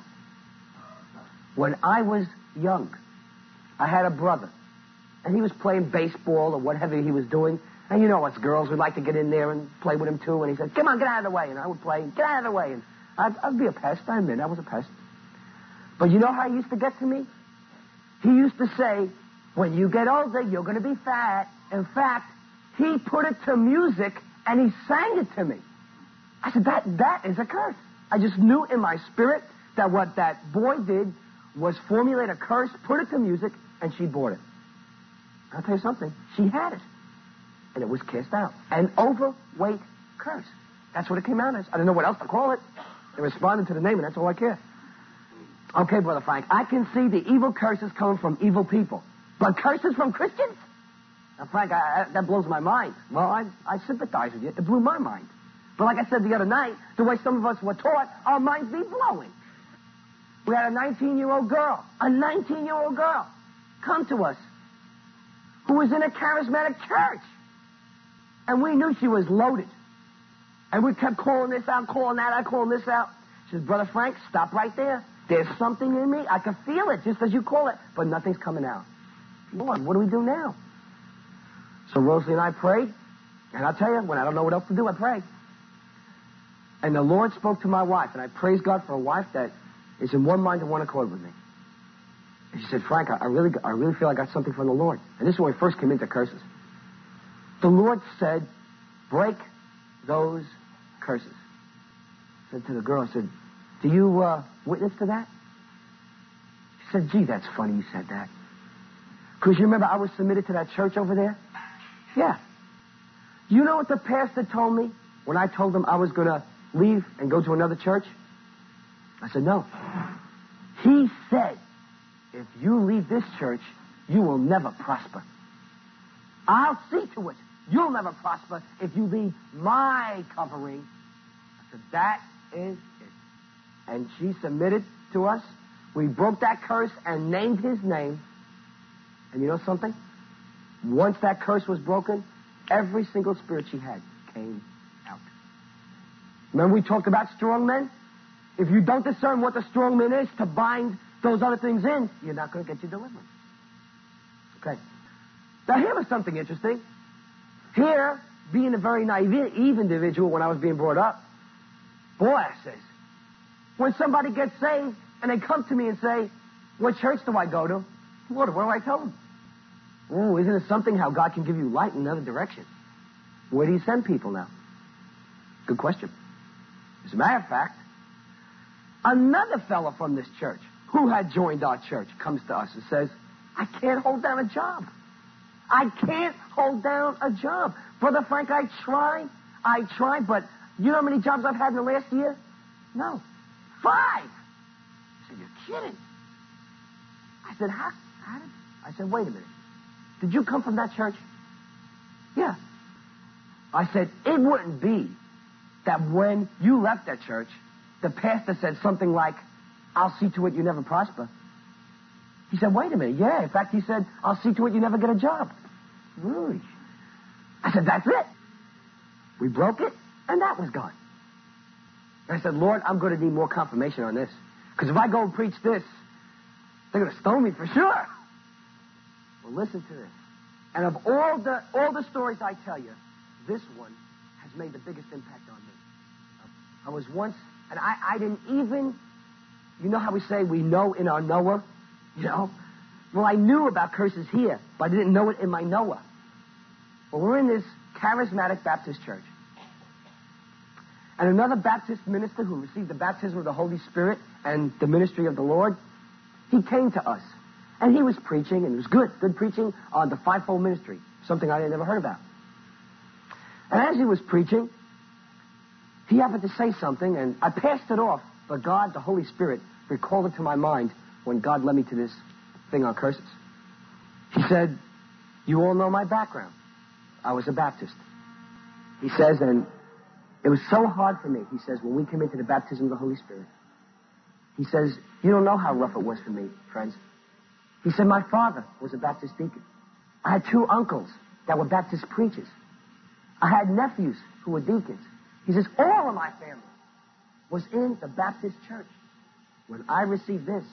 When I was young, I had a brother, and he was playing baseball or whatever he was doing. And you know us girls would like to get in there and play with him too. And he said, come on, get out of the way. And I would play, get out of the way. And I'd, I'd be a pest. I admit I was a pest. But you know how he used to get to me? He used to say, when you get older, you're going to be fat. In fact, he put it to music, and he sang it to me. I said, that that is a curse. I just knew in my spirit that what that boy did was formulate a curse, put it to music, and she bought it. I'll tell you something. She had it. And it was cast out. An overweight curse. That's what it came out as. I didn't know what else to call it. It responded to the name, and that's all I care. Okay, Brother Frank, I can see the evil curses coming from evil people. But curses from Christians? Now, Frank, I, I, that blows my mind. Well, I, I sympathize with you. It blew my mind. But like I said the other night, the way some of us were taught, our minds be blowing. We had a nineteen-year-old girl, a nineteen-year-old girl, come to us who was in a charismatic church. And we knew she was loaded. And we kept calling this out, calling that out, calling this out. She says, Brother Frank, stop right there. There's something in me. I can feel it, just as you call it, but nothing's coming out. Lord, what do we do now? So Rosalie and I prayed, and I'll tell you, when I don't know what else to do, I pray. And the Lord spoke to my wife, and I praise God for a wife that is in one mind and one accord with me. And she said, Frank, I, I really I really feel I got something from the Lord. And this is when we first came into curses. The Lord said, break those curses. I said to the girl, I said, do you uh, witness to that? She said, gee, that's funny you said that. Because you remember I was submitted to that church over there? Yeah. You know what the pastor told me when I told him I was going to leave and go to another church? I said, no. He said, if you leave this church, you will never prosper. I'll see to it. You'll never prosper if you leave my covering. I said, that is it. And she submitted to us. We broke that curse and named his name. And you know something? Once that curse was broken, every single spirit she had came out. Remember we talked about strong men? If you don't discern what the strong man is to bind those other things in, you're not going to get your deliverance. Okay. Now here was something interesting. Here, being a very naive individual when I was being brought up, boy, I says, when somebody gets saved and they come to me and say, what church do I go to? Lord, what do I tell them? Oh, isn't it something how God can give you light in another direction? Where do you send people now? Good question. As a matter of fact, another fella from this church who had joined our church comes to us and says, I can't hold down a job. I can't hold down a job. Brother Frank, I try, I try, but you know how many jobs I've had in the last year? No. Five. I said, you're kidding. I said, how, how did... I said, wait a minute. Did you come from that church? Yeah. I said, it wouldn't be that when you left that church, the pastor said something like, I'll see to it you never prosper. He said, wait a minute. Yeah, in fact, he said, I'll see to it you never get a job. Really? I said, that's it. We broke it, and that was gone. I said, Lord, I'm going to need more confirmation on this. Because if I go and preach this, they're going to stone me for sure. Well, listen to this. And of all the all the stories I tell you, this one has made the biggest impact on me. I was once, and I, I didn't even, you know how we say we know in our knower? You know? Well, I knew about curses here, but I didn't know it in my knower. Well, we're in this charismatic Baptist church. And another Baptist minister who received the baptism of the Holy Spirit and the ministry of the Lord, he came to us. And he was preaching, and it was good, good preaching on the fivefold ministry, something I had never heard about. And as he was preaching, he happened to say something, and I passed it off, but God, the Holy Spirit, recalled it to my mind when God led me to this thing on curses. He said, you all know my background. I was a Baptist. He says, and it was so hard for me, he says, when we came into the baptism of the Holy Spirit. He says, you don't know how rough it was for me, friends. He said, my father was a Baptist deacon. I had two uncles that were Baptist preachers. I had nephews who were deacons. He says, all of my family was in the Baptist church. When I received this,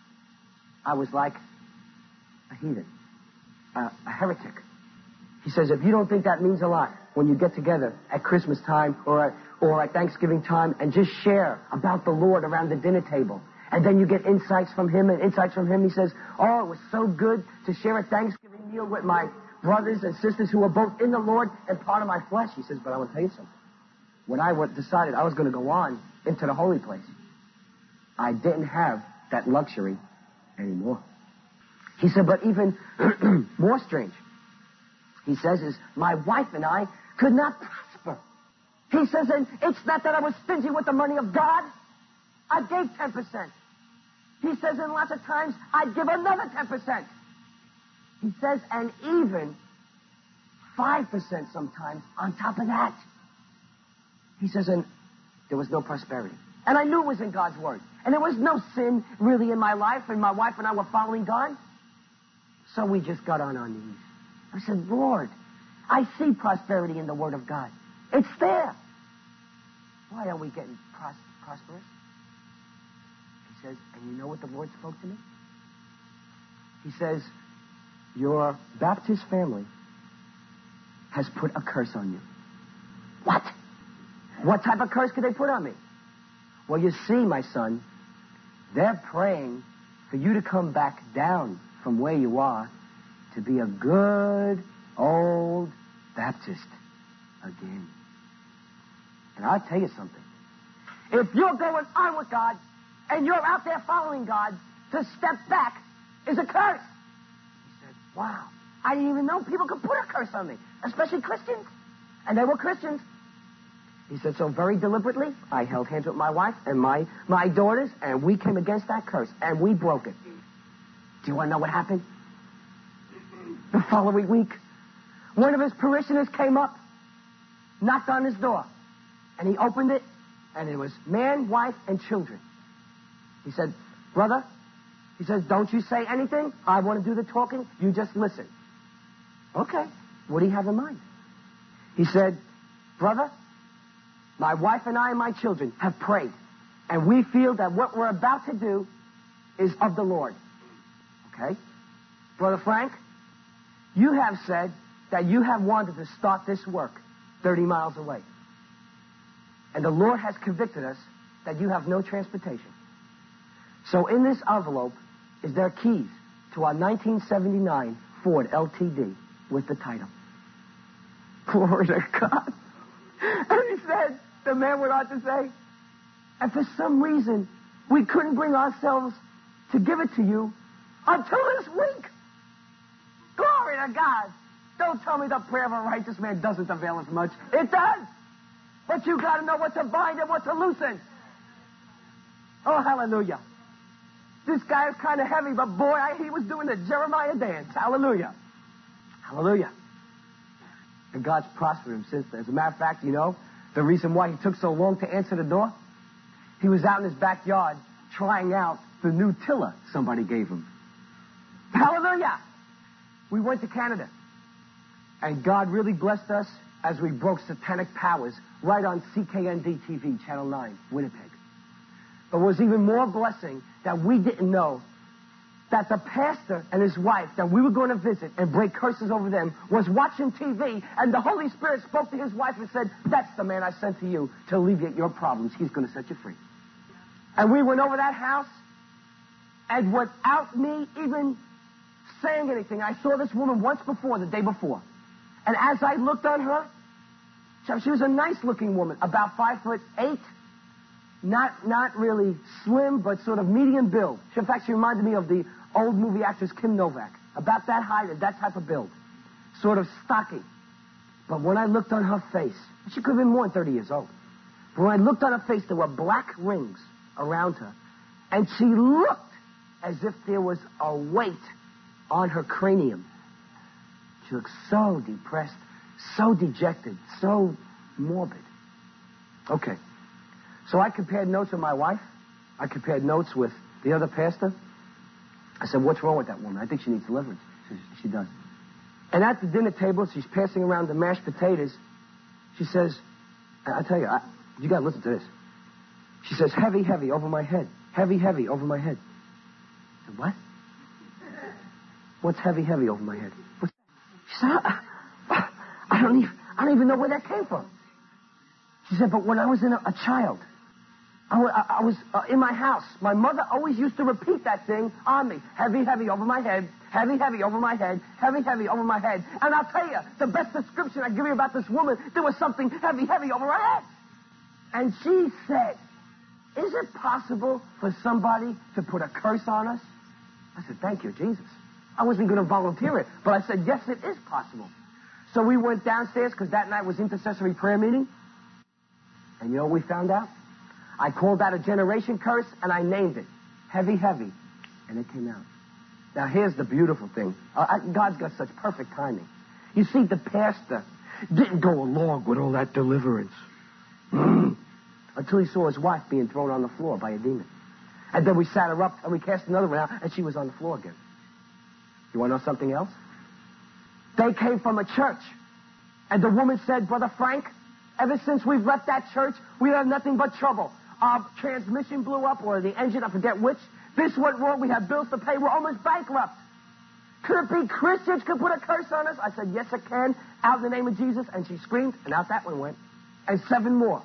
I was like a heathen, a, a heretic. He says, if you don't think that means a lot when you get together at Christmas time or at, or at Thanksgiving time and just share about the Lord around the dinner table, and then you get insights from him and insights from him. He says, oh, it was so good to share a Thanksgiving meal with my brothers and sisters who are both in the Lord and part of my flesh. He says, but I want to tell you something. When I decided I was going to go on into the holy place, I didn't have that luxury anymore. He said, but even more strange, he says, is my wife and I could not prosper. He says, and it's not that I was stingy with the money of God. I gave ten percent. He says, and lots of times I'd give another ten percent. He says, and even five percent sometimes on top of that. He says, and there was no prosperity. And I knew it was in God's word. And there was no sin really in my life, and my wife and I were following God. So we just got on our knees. I said, Lord, I see prosperity in the word of God. It's there. Why are we getting pros- prosperous? He says, and you know what the Lord spoke to me? He says, your Baptist family has put a curse on you. What? What type of curse could they put on me? Well, you see, my son, they're praying for you to come back down from where you are to be a good old Baptist again. And I'll tell you something. If you're going on with God and you're out there following God, to step back is a curse. He said, wow, I didn't even know people could put a curse on me, especially Christians. And they were Christians. He said, so very deliberately, I held hands with my wife and my, my daughters, and we came against that curse, and we broke it. Do you want to know what happened? The following week, one of his parishioners came up, knocked on his door, and he opened it, and it was man, wife, and children. He said, brother, he says, don't you say anything. I want to do the talking. You just listen. Okay. What do you have in mind? He said, brother, my wife and I and my children have prayed, and we feel that what we're about to do is of the Lord. Okay? Brother Frank, you have said that you have wanted to start this work thirty miles away. And the Lord has convicted us that you have no transportation. So in this envelope is their keys to our nineteen seventy-nine Ford L T D with the title. Glory to God. And he said, the man went on to say, and for some reason, we couldn't bring ourselves to give it to you until this week. Glory to God. Don't tell me the prayer of a righteous man doesn't avail as much. It does. But you got to know what to bind and what to loosen. Oh, hallelujah. This guy is kind of heavy, but boy, I, he was doing the Jeremiah dance. Hallelujah. Hallelujah. And God's prospered him since then. As a matter of fact, you know, the reason why he took so long to answer the door? He was out in his backyard trying out the new tiller somebody gave him. Hallelujah. We went to Canada. And God really blessed us as we broke satanic powers right on C K N D T V, Channel nine, Winnipeg. But it was even more blessing that we didn't know that the pastor and his wife that we were going to visit and break curses over them was watching T V, and the Holy Spirit spoke to his wife and said, that's the man I sent to you to alleviate your problems. He's going to set you free. And we went over that house, and without me even saying anything, I saw this woman once before, the day before. And as I looked on her, she was a nice-looking woman, about five foot eight, not not really slim, but sort of medium build. She, in fact, she reminded me of the old movie actress Kim Novak, about that height and that type of build, sort of stocky. But when I looked on her face, she could have been more than thirty years old. But when I looked on her face, there were black rings around her, and she looked as if there was a weight on her cranium. She looked so depressed, so dejected, so morbid. Okay. So I compared notes with my wife. I compared notes with the other pastor. I said, what's wrong with that woman? I think she needs deliverance. She, she does. And at the dinner table, she's passing around the mashed potatoes. She says, I, I tell you, I, you got to listen to this. She says, heavy, heavy over my head. Heavy, heavy over my head. I said, what? What's heavy, heavy over my head? What's She said, I, I, don't even, I don't even know where that came from. She said, but when I was in a, a child, I, I, I was uh, in my house. My mother always used to repeat that thing on me. Heavy, heavy over my head. Heavy, heavy over my head. Heavy, heavy over my head. And I'll tell you, the best description I give you about this woman, there was something heavy, heavy over her head. And she said, is it possible for somebody to put a curse on us? I said, thank you, Jesus. I wasn't going to volunteer it, but I said, yes, it is possible. So we went downstairs because that night was intercessory prayer meeting. And you know what we found out? I called out a generation curse, and I named it. Heavy, heavy. And it came out. Now, here's the beautiful thing. Uh, God's got such perfect timing. You see, the pastor didn't go along with all that deliverance. Mm. Until he saw his wife being thrown on the floor by a demon. And then we sat her up, and we cast another one out, and she was on the floor again. You want to know something else? They came from a church. And the woman said, Brother Frank, ever since we've left that church, we have nothing but trouble. Our transmission blew up, or the engine, I forget which. This went wrong. We have bills to pay. We're almost bankrupt. Could it be Christians could put a curse on us? I said, yes, it can. Out in the name of Jesus. And she screamed, and out that one went. And seven more.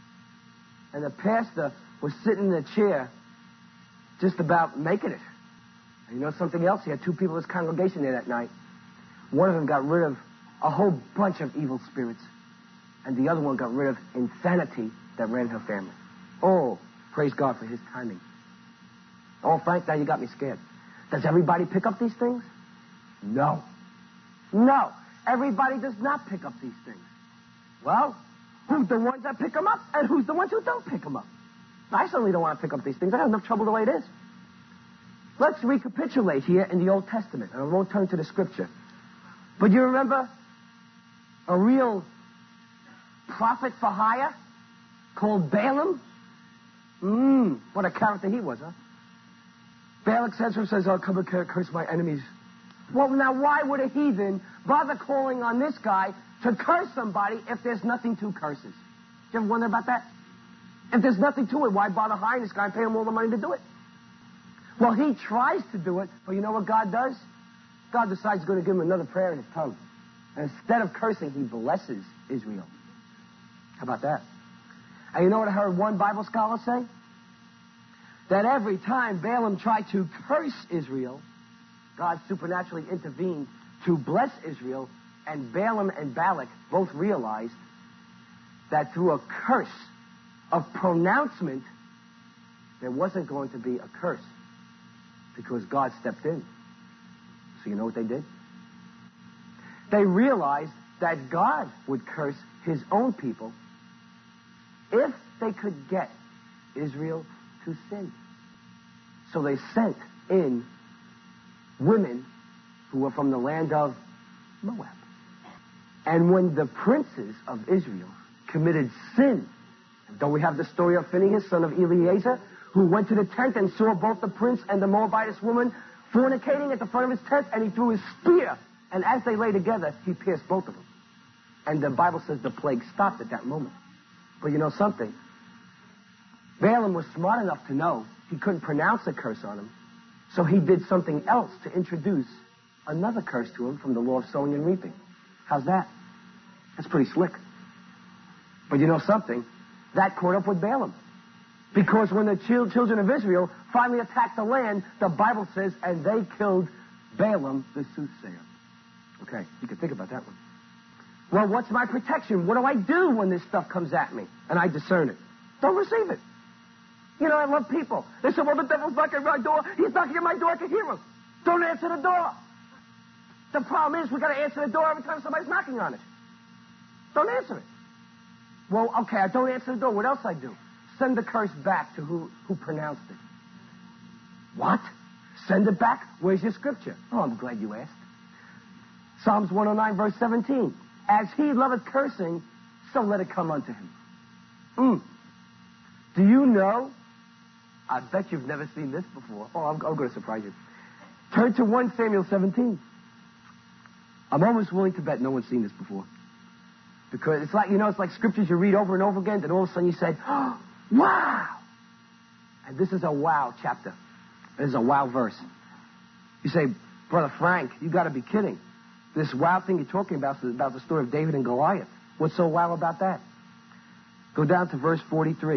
And the pastor was sitting in a chair just about making it. And you know something else? He had two people in his congregation there that night. One of them got rid of a whole bunch of evil spirits. And the other one got rid of insanity that ran her family. Oh, praise God for his timing. Oh, Frank, now you got me scared. Does everybody pick up these things? No. No. Everybody does not pick up these things. Well, who's the ones that pick them up, and who's the ones who don't pick them up? I certainly don't want to pick up these things. I have enough trouble the way it is. Let's recapitulate here in the Old Testament, and I won't turn to the Scripture. But you remember a real prophet for hire called Balaam? Mmm, what a character he was, huh? Balak says to him, says, I'll come and curse my enemies. Well, now, why would a heathen bother calling on this guy to curse somebody if there's nothing to curses? You ever wonder about that? If there's nothing to it, why bother hiring this guy and pay him all the money to do it? Well, he tries to do it, but you know what God does? God decides he's going to give him another prayer in his tongue. And instead of cursing, he blesses Israel. How about that? And you know what I heard one Bible scholar say? That every time Balaam tried to curse Israel, God supernaturally intervened to bless Israel, and Balaam and Balak both realized that through a curse of pronouncement, there wasn't going to be a curse because God stepped in. So you know what they did? They realized that God would curse his own people if they could get Israel to sin. So they sent in women who were from the land of Moab. And when the princes of Israel committed sin, don't we have the story of Phinehas, son of Eleazar, who went to the tent and saw both the prince and the Moabitess woman fornicating at the front of his tent, and he threw his spear, and as they lay together, he pierced both of them. And the Bible says the plague stopped at that moment. But you know something? Balaam was smart enough to know he couldn't pronounce a curse on him, so he did something else to introduce another curse to him from the law of sowing and reaping. How's that? That's pretty slick. But you know something? That caught up with Balaam. Because when the children of Israel finally attacked the land, the Bible says, and they killed Balaam the soothsayer. Okay, you can think about that one. Well, what's my protection? What do I do when this stuff comes at me? And I discern it. Don't receive it. You know, I love people. They say, well, the devil's knocking at my door. He's knocking at my door. I can hear him. Don't answer the door. The problem is, we've got to answer the door every time somebody's knocking on it. Don't answer it. Well, okay, I don't answer the door. What else I do? Send the curse back to who, who pronounced it. What? Send it back? Where's your scripture? Oh, I'm glad you asked. Psalms one oh nine, verse seventeen. As he loveth cursing, so let it come unto him. Mm. Do you know? I bet you've never seen this before. Oh, I'm, I'm going to surprise you. Turn to First Samuel seventeen. I'm almost willing to bet no one's seen this before. Because it's like, you know, it's like scriptures you read over and over again, then all of a sudden you say, oh, wow! And this is a wow chapter. This is a wow verse. You say, Brother Frank, you got to be kidding. This wow thing you're talking about is about the story of David and Goliath. What's so wow about that? Go down to verse forty-three.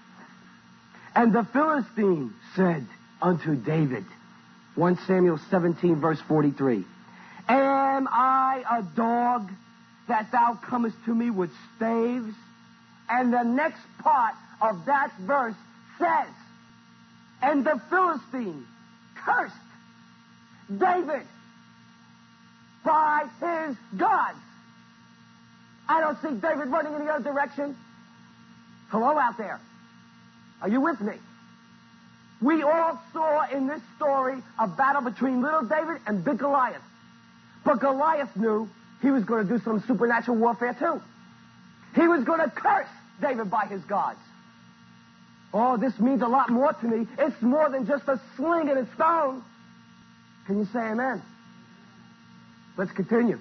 And the Philistine said unto David, First Samuel seventeen, verse forty-three, Am I a dog that thou comest to me with staves? And the next part of that verse says, And the Philistine cursed David by his gods. I don't see David running in the other direction. Hello out there. Are you with me? We all saw in this story a battle between little David and big Goliath. But Goliath knew he was going to do some supernatural warfare too. He was going to curse David by his gods. Oh, this means a lot more to me. It's more than just a sling and a stone. Can you say amen? Let's continue.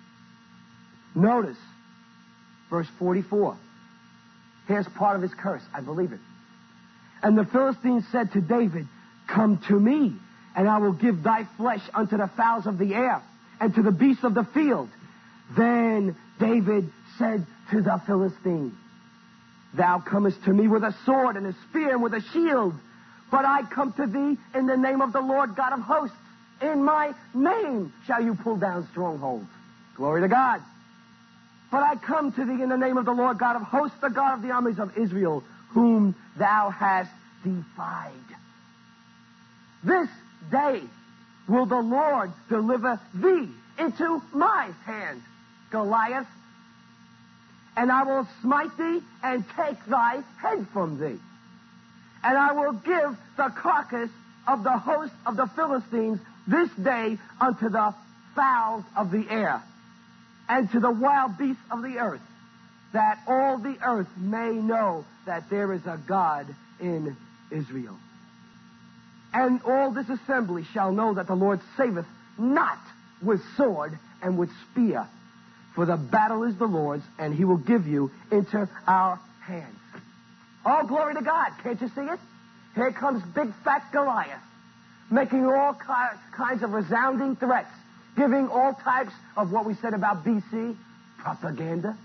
Notice verse forty-four. Here's part of his curse. I believe it. And the Philistines said to David, Come to me, and I will give thy flesh unto the fowls of the air, and to the beasts of the field. Then David said to the Philistine, Thou comest to me with a sword and a spear and with a shield, but I come to thee in the name of the Lord God of hosts. In my name shall you pull down strongholds. Glory to God. But I come to thee in the name of the Lord God of hosts, the God of the armies of Israel, whom thou hast defied. This day will the Lord deliver thee into my hand, Goliath, and I will smite thee and take thy head from thee. And I will give the carcass of the host of the Philistines this day unto the fowls of the air, and to the wild beasts of the earth, that all the earth may know that there is a God in Israel. And all this assembly shall know that the Lord saveth not with sword and with spear, for the battle is the Lord's, and he will give you into our hands. Oh, glory to God. Can't you see it? Here comes big fat Goliath, making all kinds of resounding threats, giving all types of what we said about B C, propaganda.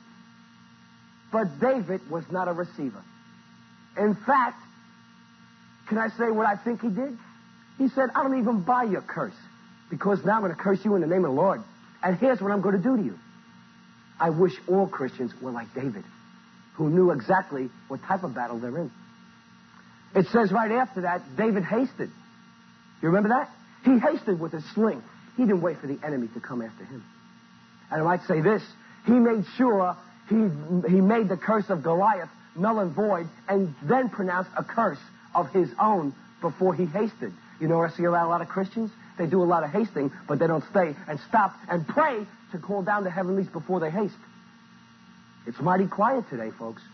But David was not a receiver. In fact, can I say what I think he did? He said, I don't even buy your curse, because now I'm going to curse you in the name of the Lord. And here's what I'm going to do to you. I wish all Christians were like David, who knew exactly what type of battle they're in. It says right after that, David hasted. You remember that? He hasted with his sling. He didn't wait for the enemy to come after him. And I might say this, he made sure he, he made the curse of Goliath null and void, and then pronounced a curse of his own before he hasted. You know, I see a lot of Christians, they do a lot of hasting, but they don't stay and stop and pray to call down the heavenlies before they haste. It's mighty quiet today, folks.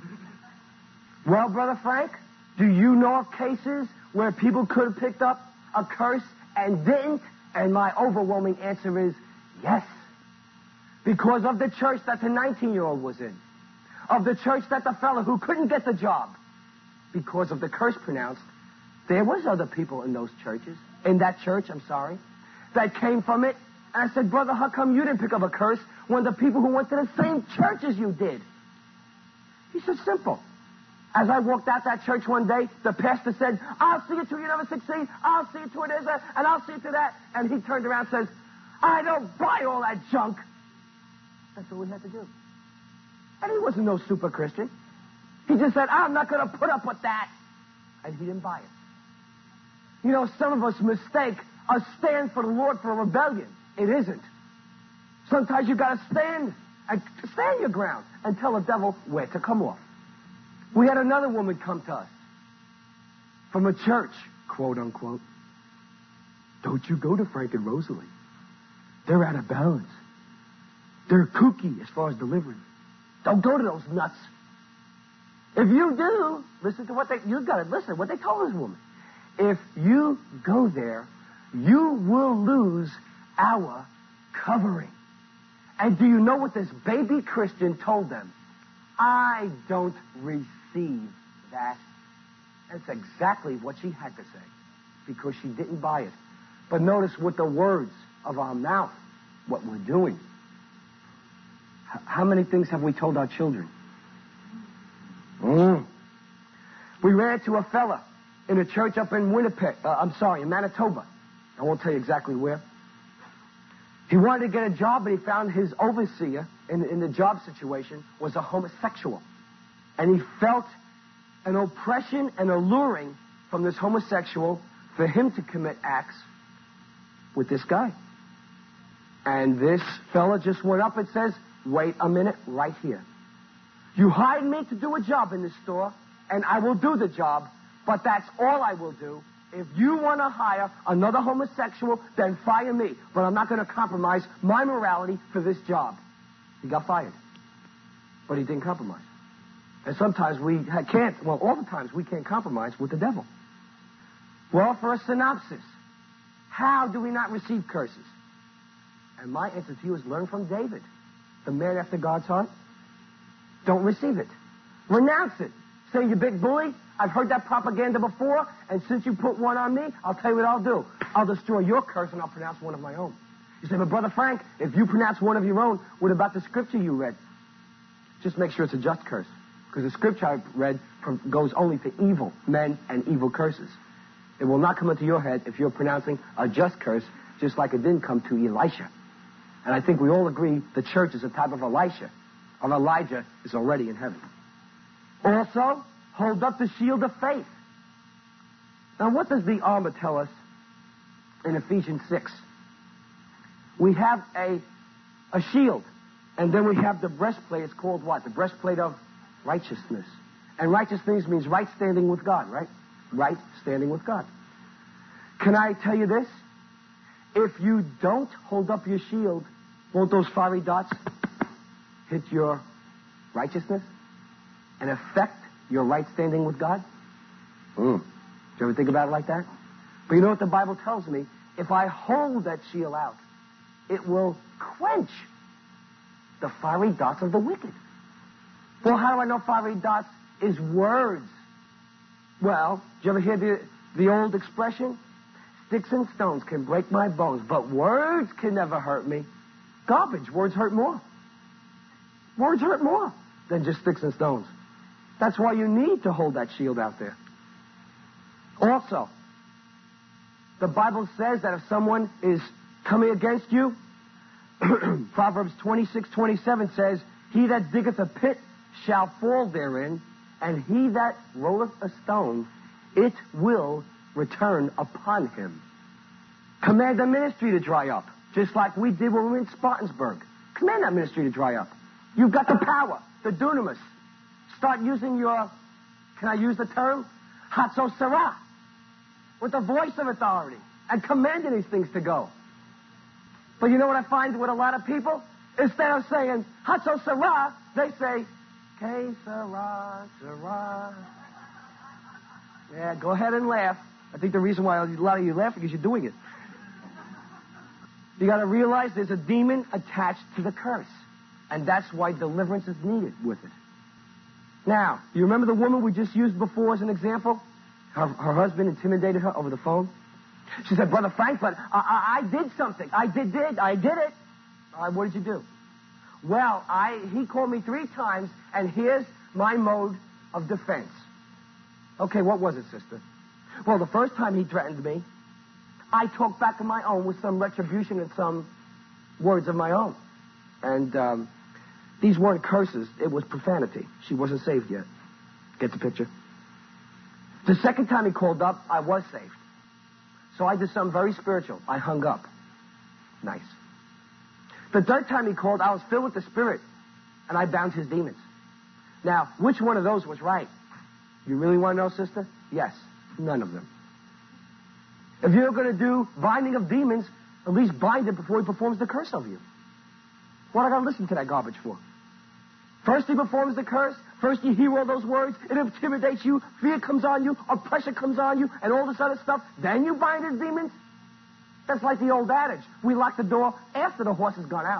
Well, Brother Frank, do you know of cases where people could have picked up a curse and didn't? And my overwhelming answer is yes. Because of the church that the nineteen-year-old was in. Of the church that the fellow who couldn't get the job. Because of the curse pronounced, there was other people in those churches, in that church, I'm sorry, that came from it. And I said, brother, how come you didn't pick up a curse when the people who went to the same church as you did? He said, simple. As I walked out that church one day, the pastor said, I'll see you till you never succeed. I'll see you till it is a, and I'll see you to that. And he turned around and says, I don't buy all that junk. That's what we had to do. And he wasn't no super Christian. He just said, I'm not going to put up with that. And he didn't buy it. You know, some of us mistake a stand for the Lord for a rebellion. It isn't. Sometimes you've got to stand and stand your ground and tell the devil where to come off. We had another woman come to us from a church, quote unquote. Don't you go to Frank and Rosalie. They're out of balance. They're kooky as far as delivering. Don't go to those nuts. If you do, listen to what they, you've got to listen to what they told this woman. If you go there, you will lose our covering. And do you know what this baby Christian told them? I don't receive that. That's exactly what she had to say, because she didn't buy it. But notice with the words of our mouth, what we're doing. H- how many things have we told our children? Mm. We ran into a fella in a church up in Winnipeg, uh, I'm sorry, in Manitoba. I won't tell you exactly where. He wanted to get a job, but he found his overseer in, in the job situation was a homosexual. And he felt an oppression and alluring from this homosexual for him to commit acts with this guy. And this fella just went up and says, wait a minute right here. You hired me to do a job in this store, and I will do the job, but that's all I will do. If you want to hire another homosexual, then fire me. But I'm not going to compromise my morality for this job. He got fired. But he didn't compromise. And sometimes we can't, well, all the times we can't compromise with the devil. Well, for a synopsis, how do we not receive curses? And my answer to you is learn from David, the man after God's heart. Don't receive it. Renounce it. Say, you big bully, I've heard that propaganda before, and since you put one on me, I'll tell you what I'll do. I'll destroy your curse and I'll pronounce one of my own. You say, but Brother Frank, if you pronounce one of your own, what about the scripture you read? Just make sure it's a just curse. Because the scripture I read from, goes only to evil men and evil curses. It will not come into your head if you're pronouncing a just curse, just like it didn't come to Elisha. And I think we all agree the church is a type of Elisha, of Elijah is already in heaven. Also, hold up the shield of faith. Now, what does the armor tell us in Ephesians six? We have a, a shield, and then we have the breastplate. It's called what? The breastplate of righteousness. And righteousness means right standing with God, right? Right standing with God. Can I tell you this? If you don't hold up your shield, won't those fiery darts hit your righteousness and affect your right standing with God? Mm. Did you ever think about it like that? But you know what the Bible tells me? If I hold that shield out, it will quench the fiery darts of the wicked. Well, how do I know fiery darts is words? Well, did you ever hear the, the old expression? Sticks and stones can break my bones, but words can never hurt me. Garbage. Words hurt more. Words hurt more than just sticks and stones. That's why you need to hold that shield out there. Also, The Bible says that if someone is coming against you, Proverbs twenty-six twenty-seven says, he that diggeth a pit shall fall therein, and he that rolleth a stone, it will return upon him. Command the ministry to dry up, just like we did when we were in Spartansburg. Command that ministry to dry up. You've got the power, the dunamis. Start using your, can I use the term? Hatzosara, with the voice of authority, and commanding these things to go. But you know what I find with a lot of people? Instead of saying, Hatzosara, they say, Que sera, sera. Yeah, go ahead and laugh. I think the reason why a lot of you laugh is because you're doing it. You got to realize there's a demon attached to the curse. And that's why deliverance is needed with it. Now, you remember the woman we just used before as an example? Her, her husband intimidated her over the phone. She said, Brother Frank, but I, I, I did something. I did, did. I did it. All right, what did you do? Well, I he called me three times, and here's my mode of defense. Okay, what was it, sister? Well, the first time he threatened me, I talked back on my own with some retribution and some words of my own. And um, these weren't curses. It was profanity. She wasn't saved yet. Get the picture? The second time he called up, I was saved. So I did something very spiritual. I hung up. Nice. The third time he called, I was filled with the Spirit, and I bound his demons. Now, which one of those was right? You really want to know, sister? Yes. None of them. If you're going to do binding of demons, at least bind it before he performs the curse over you. What I got to listen to that garbage for? First he performs the curse. First you hear all those words. It intimidates you. Fear comes on you. Oppression comes on you. And all this other stuff. Then you bind his demons. That's like the old adage. We lock the door after the horse has gone out.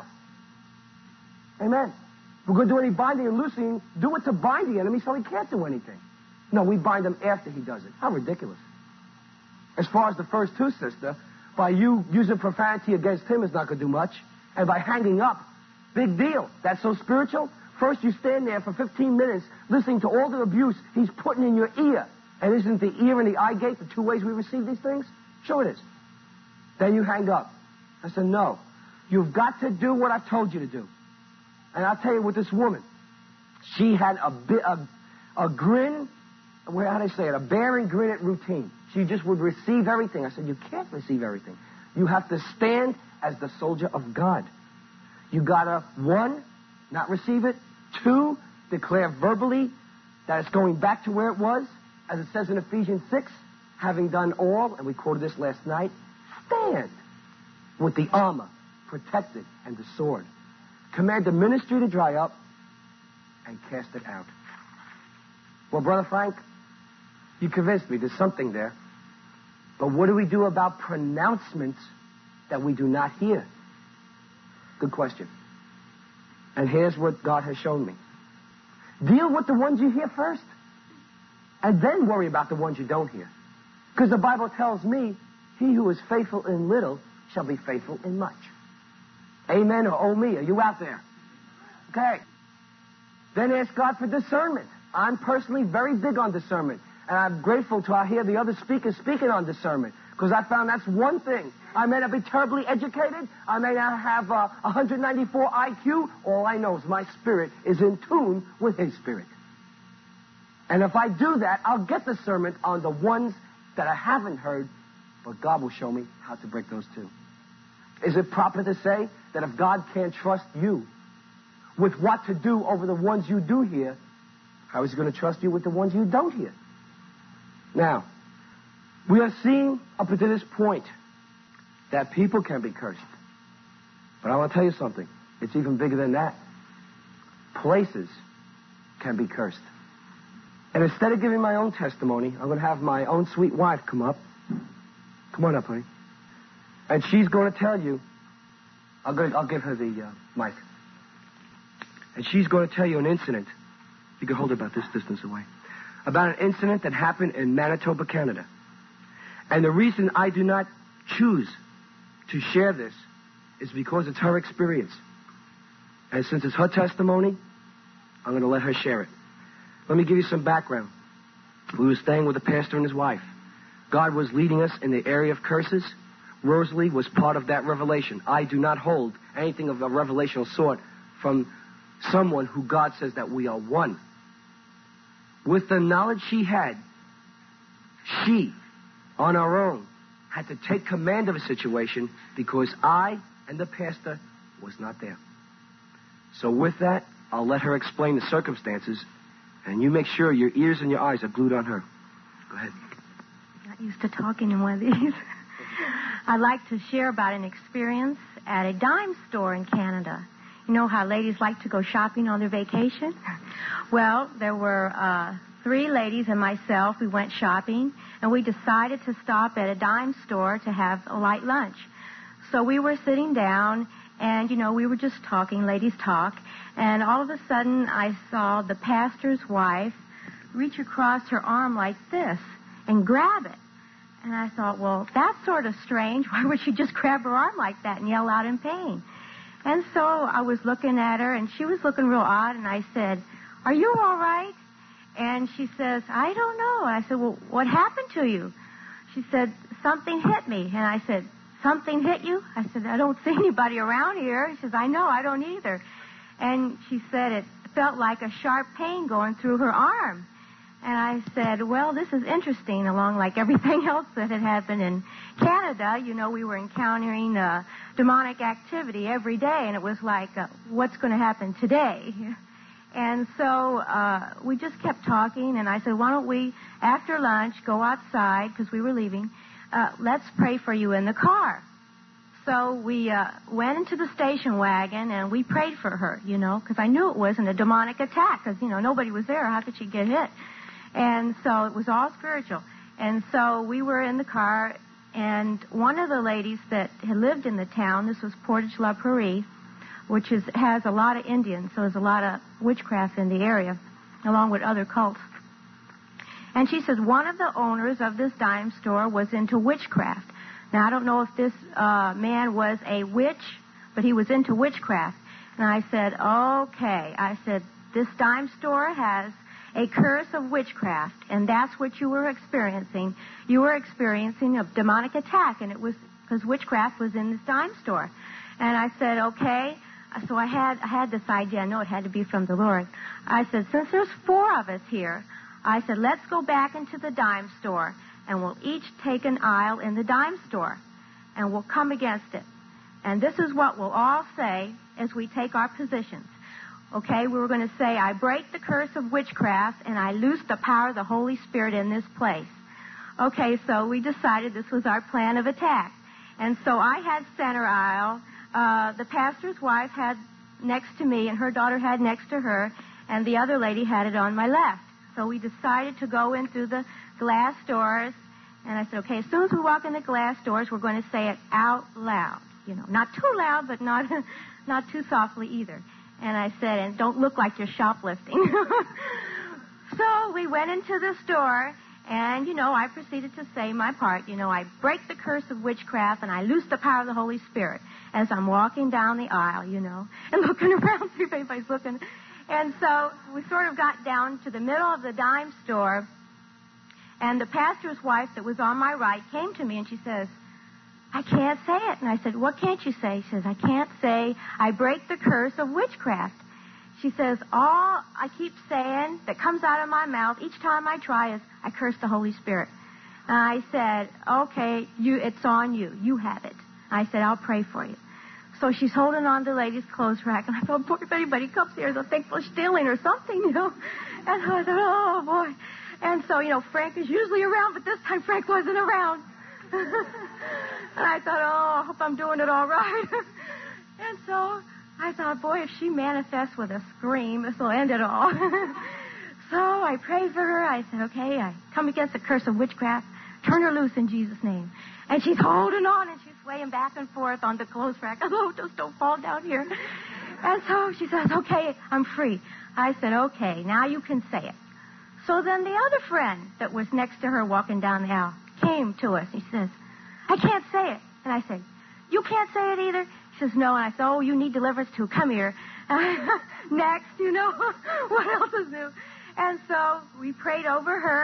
Amen. If we're going to do any binding and loosing, do it to bind the enemy so he can't do anything. No, we bind him after he does it. How ridiculous. As far as the first two, sister, by you using profanity against him is not going to do much. And by hanging up, big deal. That's so spiritual. First you stand there for fifteen minutes listening to all the abuse he's putting in your ear. And isn't the ear and the eye gate the two ways we receive these things? Sure it is. Then you hang up. I said, no. You've got to do what I've told you to do. And I'll tell you with this woman, she had a bit a, a grin, how do they say it, a bearing grin at routine. She just would receive everything. I said, you can't receive everything. You have to stand as the soldier of God. You got to, one, not receive it. Two, declare verbally that it's going back to where it was. As it says in Ephesians six, having done all, and we quoted this last night, stand with the armor protected and the sword. Command the ministry to dry up and cast it out. Well, Brother Frank, you convinced me there's something there. But what do we do about pronouncements that we do not hear? Good question. And here's what God has shown me. Deal with the ones you hear first. And then worry about the ones you don't hear. Because the Bible tells me, he who is faithful in little shall be faithful in much. Amen or oh me? Are you out there? Okay. Then ask God for discernment. I'm personally very big on discernment. And I'm grateful to hear the other speakers speaking on discernment. Because I found that's one thing. I may not be terribly educated. I may not have uh, one hundred ninety-four I Q. All I know is my spirit is in tune with his spirit. And if I do that, I'll get discernment on the ones that I haven't heard. But God will show me how to break those two. Is it proper to say that if God can't trust you with what to do over the ones you do hear, how is he going to trust you with the ones you don't hear? Now, we are seeing up to this point that people can be cursed. But I want to tell you something. It's even bigger than that. Places can be cursed. And instead of giving my own testimony, I'm going to have my own sweet wife come up. Come on up, honey. And she's going to tell you, I'll, go, I'll give her the uh, mic. And she's going to tell you an incident. You can hold it about this distance away. About an incident that happened in Manitoba, Canada. And the reason I do not choose to share this is because it's her experience. And since it's her testimony, I'm going to let her share it. Let me give you some background. We were staying with a pastor and his wife. God was leading us in the area of curses. Rosalie was part of that revelation. I do not hold anything of a revelational sort from someone who God says that we are one. With the knowledge she had, she, on her own, had to take command of a situation because I and the pastor was not there. So with that, I'll let her explain the circumstances, and you make sure your ears and your eyes are glued on her. Go ahead. Not used to talking in one of these. I'd like to share about an experience at a dime store in Canada. You know how ladies like to go shopping on their vacation? Well, there were uh, three ladies and myself. We went shopping, and we decided to stop at a dime store to have a light lunch. So we were sitting down, and, you know, we were just talking, ladies talk, and all of a sudden I saw the pastor's wife reach across her arm like this and grab it. And I thought, well, that's sort of strange. Why would she just grab her arm like that and yell out in pain? And so I was looking at her, and she was looking real odd, and I said, "Are you all right?" And she says, "I don't know." I said, "Well, what happened to you?" She said, "Something hit me." And I said, "Something hit you?" I said, "I don't see anybody around here." She says, "I know, I don't either." And she said it felt like a sharp pain going through her arm. And I said, well, this is interesting, along like everything else that had happened in Canada. You know, we were encountering uh, demonic activity every day, and it was like, uh, what's going to happen today? And so uh, we just kept talking, and I said, why don't we, after lunch, go outside, because we were leaving, uh, let's pray for you in the car. So we uh, went into the station wagon, and we prayed for her, you know, because I knew it wasn't a demonic attack, because, you know, nobody was there. How could she get hit? And so it was all spiritual. And so we were in the car, and one of the ladies that had lived in the town, this was Portage La Prairie, which is has a lot of Indians, so there's a lot of witchcraft in the area, along with other cults. And she says one of the owners of this dime store was into witchcraft. Now, I don't know if this uh, man was a witch, but he was into witchcraft. And I said, okay. I said, this dime store has a curse of witchcraft, and that's what you were experiencing. You were experiencing a demonic attack, and it was because witchcraft was in this dime store. And I said, okay. So I had I had this idea. I know it had to be from the Lord. I said, since there's four of us here, I said, let's go back into the dime store, and we'll each take an aisle in the dime store, and we'll come against it. And this is what we'll all say as we take our positions. Okay, we were going to say, I break the curse of witchcraft, and I loose the power of the Holy Spirit in this place. Okay, so we decided this was our plan of attack. And so I had center aisle. Uh, the pastor's wife had next to me, and her daughter had next to her, and the other lady had it on my left. So we decided to go in through the glass doors, and I said, okay, as soon as we walk in the glass doors, we're going to say it out loud. You know, not too loud, but not not too softly either. And I said, and don't look like you're shoplifting. So we went into the store, and, you know, I proceeded to say my part. You know, I break the curse of witchcraft, and I loose the power of the Holy Spirit as I'm walking down the aisle, you know, and looking around, see if anybody's looking. And so we sort of got down to the middle of the dime store, and the pastor's wife that was on my right came to me, and she says, I can't say it. And I said, what can't you say? She says, I can't say I break the curse of witchcraft. She says, all I keep saying that comes out of my mouth each time I try is, I curse the Holy Spirit. And I said, okay, you, it's on you. You have it. I said, I'll pray for you. So she's holding on to the lady's clothes rack. And I thought, boy, if anybody comes here, they'll think we're stealing or something, you know. And I thought, oh, boy. And so, you know, Frank is usually around, but this time Frank wasn't around. And I thought, oh, I hope I'm doing it all right. And so I thought, boy, if she manifests with a scream, this will end it all. So I prayed for her. I said, okay, I come against the curse of witchcraft. Turn her loose in Jesus' name. And she's holding on, and she's swaying back and forth on the clothes rack. Oh, just don't fall down here. And so she says, okay, I'm free. I said, okay, now you can say it. So then the other friend that was next to her walking down the aisle came to us. He says, I can't say it. And I said, you can't say it either? She says, no. And I said, oh, you need deliverance too. Come here. Next, you know, what else is new? And so we prayed over her,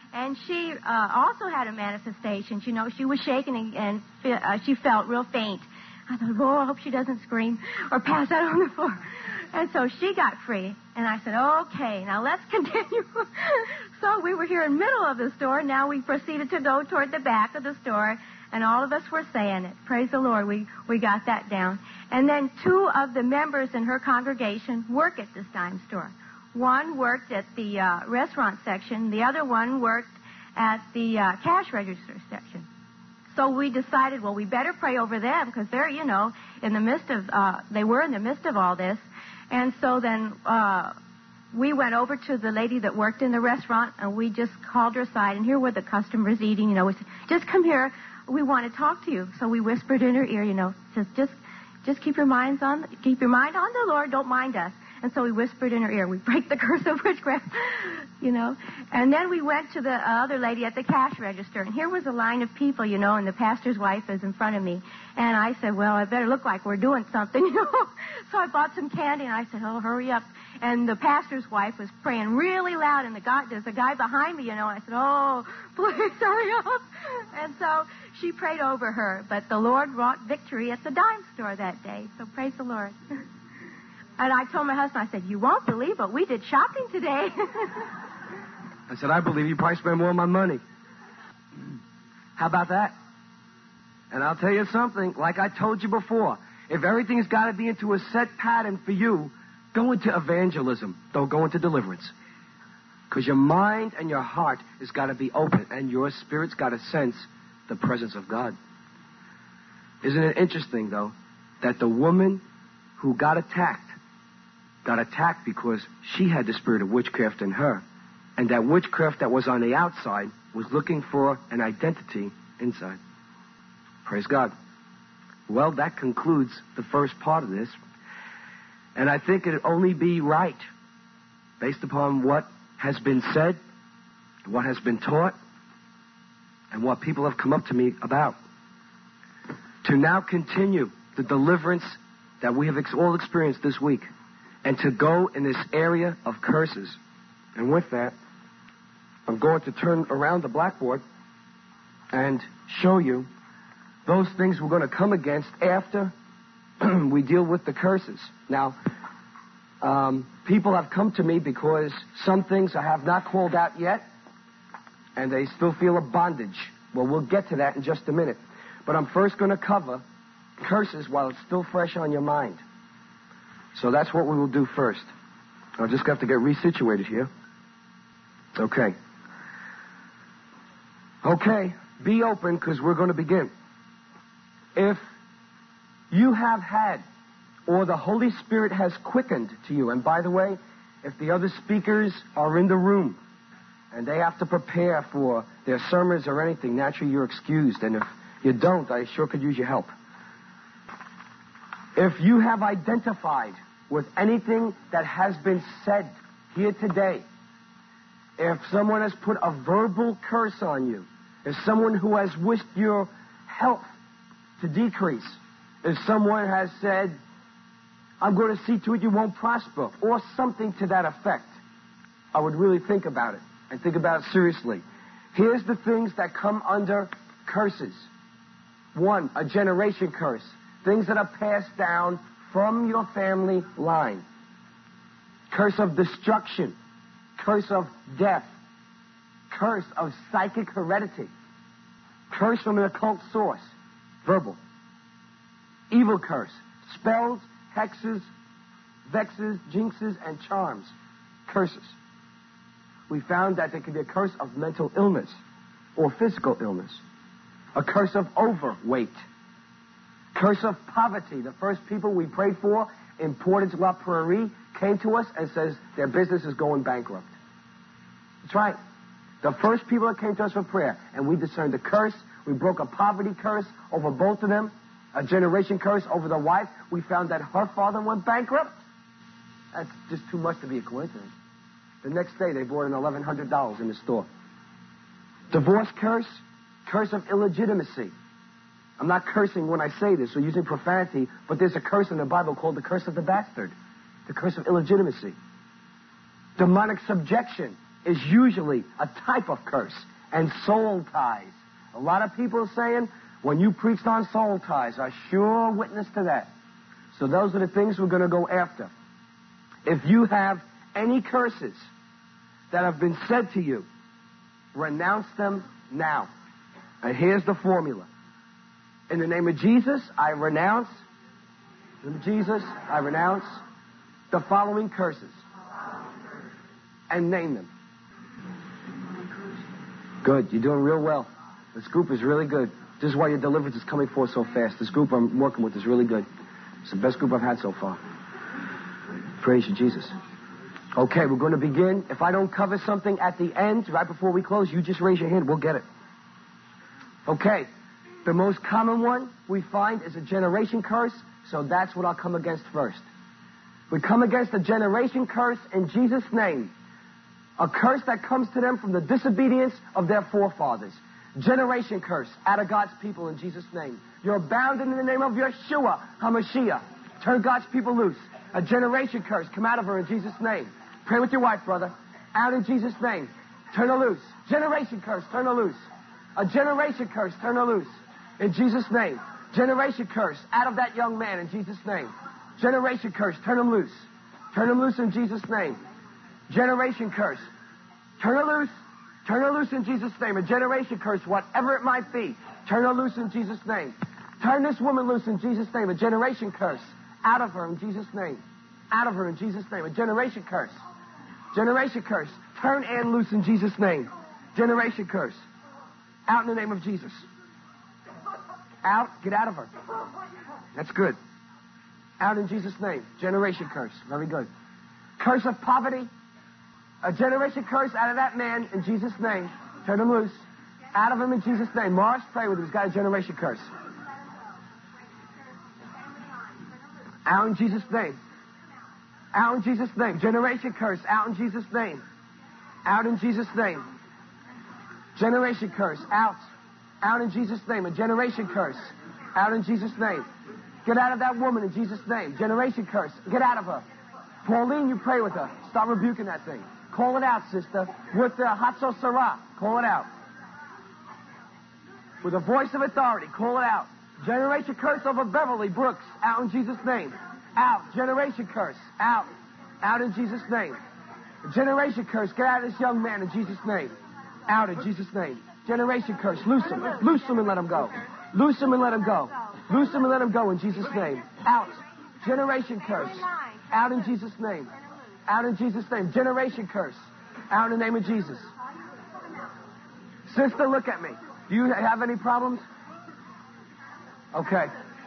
And she uh, also had a manifestation. You know, she was shaking and, and fe- uh, she felt real faint. I thought, oh, I hope she doesn't scream or pass out on the floor. And so she got free. And I said, okay, now let's continue. So we were here in the middle of the store. Now we proceeded to go toward the back of the store. And all of us were saying it. Praise the Lord. We, we got that down. And then two of the members in her congregation work at this dime store. One worked at the uh, restaurant section. The other one worked at the uh, cash register section. So we decided, well, we better pray over them because they're, you know, in the midst of, uh, they were in the midst of all this. And so then uh, we went over to the lady that worked in the restaurant, and we just called her aside, and here were the customers eating, you know. We said, just come here. We want to talk to you. So we whispered in her ear, you know, says, just, just keep your minds on, keep your mind on the Lord. Don't mind us. And so we whispered in her ear, we break the curse of witchcraft, you know. And then we went to the uh, other lady at the cash register. And here was a line of people, you know, and the pastor's wife is in front of me. And I said, well, I better look like we're doing something, you know. So I bought some candy, and I said, oh, hurry up. And the pastor's wife was praying really loud, and the guy, there's a guy behind me, you know. And I said, oh, please hurry up. And so she prayed over her. But the Lord wrought victory at the dime store that day. So praise the Lord. And I told my husband, I said, you won't believe it. We did shopping today. I said, I believe you probably spent more of my money. How about that? And I'll tell you something, like I told you before, if everything's got to be into a set pattern for you, go into evangelism. Don't go into deliverance. Because your mind and your heart has got to be open, and your spirit's got to sense the presence of God. Isn't it interesting, though, that the woman who got attacked got attacked because she had the spirit of witchcraft in her. And that witchcraft that was on the outside was looking for an identity inside. Praise God. Well, that concludes the first part of this. And I think it'd only be right, based upon what has been said, what has been taught, and what people have come up to me about, to now continue the deliverance that we have all experienced this week, and to go in this area of curses. And with that, I'm going to turn around the blackboard and show you those things we're going to come against after we deal with the curses. Now, um, people have come to me because some things I have not called out yet, and they still feel a bondage. Well, we'll get to that in just a minute. But I'm first going to cover curses while it's still fresh on your mind. So that's what we will do first. I'll just have to get resituated here. Okay. Okay, be open because we're going to begin. If you have had, or the Holy Spirit has quickened to you, and by the way, if the other speakers are in the room and they have to prepare for their sermons or anything, naturally you're excused. And if you don't, I sure could use your help. If you have identified with anything that has been said here today, if someone has put a verbal curse on you, if someone who has wished your health to decrease, if someone has said, I'm going to see to it you won't prosper, or something to that effect, I would really think about it, and think about it seriously. Here's the things that come under curses. One, a generation curse. Things that are passed down from your family line. Curse of destruction. Curse of death. Curse of psychic heredity. Curse from an occult source. Verbal. Evil curse. Spells, hexes, vexes, jinxes, and charms. Curses. We found that there could be a curse of mental illness or physical illness. A curse of overweight. Curse of poverty. The first people we prayed for in Portage La Prairie came to us and says their business is going bankrupt. That's right. The first people that came to us for prayer, and we discerned a curse. We broke a poverty curse over both of them, a generation curse over the wife. We found that her father went bankrupt. That's just too much to be a coincidence. The next day, they brought in eleven hundred dollars in the store. Divorce curse, curse of illegitimacy. I'm not cursing when I say this or using profanity, but there's a curse in the Bible called the curse of the bastard, the curse of illegitimacy. Demonic subjection is usually a type of curse. And soul ties. A lot of people are saying, when you preached on soul ties, I sure witness to that. So those are the things we're going to go after. If you have any curses that have been said to you, renounce them now. And here's the formula. In the name of Jesus, I renounce. In the name of Jesus, I renounce the following curses. And name them. Good. You're doing real well. This group is really good. This is why your deliverance is coming forth so fast. This group I'm working with is really good. It's the best group I've had so far. Praise you, Jesus. Okay, we're going to begin. If I don't cover something at the end, right before we close, you just raise your hand. We'll get it. Okay. The most common one we find is a generation curse, so that's what I'll come against first. We come against a generation curse in Jesus' name. A curse that comes to them from the disobedience of their forefathers. Generation curse out of God's people in Jesus' name. You're bound in the name of Yeshua HaMashiach. Turn God's people loose. A generation curse, come out of her in Jesus' name. Pray with your wife, brother. Out in Jesus' name. Turn her loose. Generation curse, turn her loose. A generation curse, turn her loose. In Jesus' name. Generation curse out of that young man in Jesus' name. Generation curse, turn him loose. Turn him loose in Jesus' name. Generation curse. Turn her loose. Turn her loose in Jesus' name. A generation curse, whatever it might be. Turn her loose in Jesus' name. Turn this woman loose in Jesus' name. A generation curse. Out of her in Jesus' name. Out of her in Jesus' name. A generation curse. Generation curse. Turn Ann loose in Jesus' name. Generation curse. Out in the name of Jesus. Out. Get out of her. That's good. Out in Jesus' name. Generation curse. Very good. Curse of poverty. A generation curse out of that man in Jesus' name. Turn him loose. Out of him in Jesus' name. Morris, pray with him. He's got a generation curse. Out in Jesus' name. Out in Jesus' name. Generation curse. Out in Jesus' name. Out in Jesus' name. Generation curse. Out. Out in Jesus' name. A generation curse. Out in Jesus' name. Get out of that woman in Jesus' name. Generation curse. Get out of her. Pauline, you pray with her. Start rebuking that thing. Call it out, sister. With the Hatso Sarah. Call it out. With a voice of authority. Call it out. Generation curse over Beverly Brooks. Out in Jesus' name. Out. Generation curse. Out. Out in Jesus' name. Generation curse. Get out of this young man in Jesus' name. Out in Jesus' name. Generation curse. Loose him. Loose him and let him go. Loose him and let him go. Loose him and let him go in Jesus' name. Out. Generation curse. Out in Jesus' name. Out in Jesus' name. Generation curse. Out in the name of Jesus. Sister, look at me. Do you have any problems? Okay.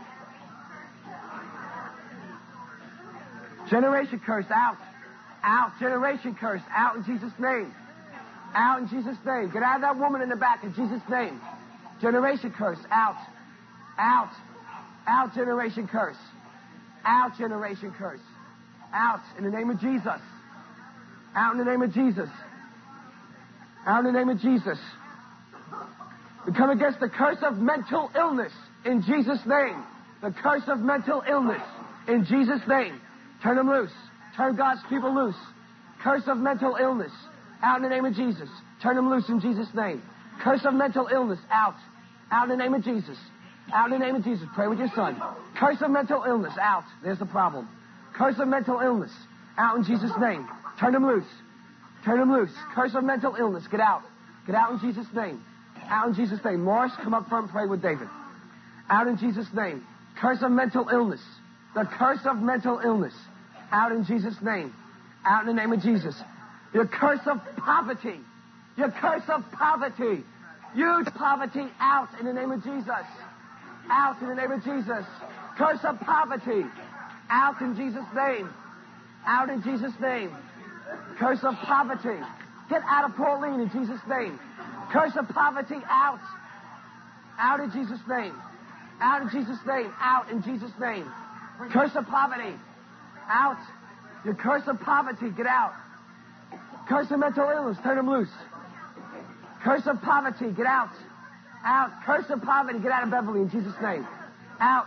Generation curse. Out. Out. Generation curse. Out in Jesus' name. Out in Jesus' name. Get out of that woman in the back in Jesus' name. Generation curse. Out. Out. Out. Generation curse. Out. Generation curse. Out in the name of Jesus. Out in the name of Jesus. Out in the name of Jesus. We come against the curse of mental illness in Jesus' name. The curse of mental illness in Jesus' name. Turn them loose. Turn God's people loose. Curse of mental illness. Out in the name of Jesus. Turn them loose in Jesus' name. Curse of mental illness. Out. Out in the name of Jesus. Out in the name of Jesus. Pray with your son. Curse of mental illness. Out. There's the problem. Curse of mental illness. Out in Jesus' name. Turn them loose. Turn them loose. Curse of mental illness. Get out. Get out in Jesus' name. Out in Jesus' name. Morris, come up front and pray with David. Out in Jesus' name. Curse of mental illness. The curse of mental illness. Out in Jesus' name. Out in the name of Jesus. Your curse of poverty. Your curse of poverty. Huge poverty. Out in the name of Jesus. Out in the name of Jesus. Curse of poverty. Out in Jesus' name. Out in Jesus' name. Curse of poverty. Get out of Pauline in Jesus' name. Curse of poverty. Out. Out in Jesus' name. Out in Jesus' name. Out in Jesus' name. Curse of poverty. Out. Your curse of poverty. Get out. Curse of mental illness. Turn them loose. Curse of poverty. Get out. Out. Curse of poverty. Get out of Beverly in Jesus' name. Out.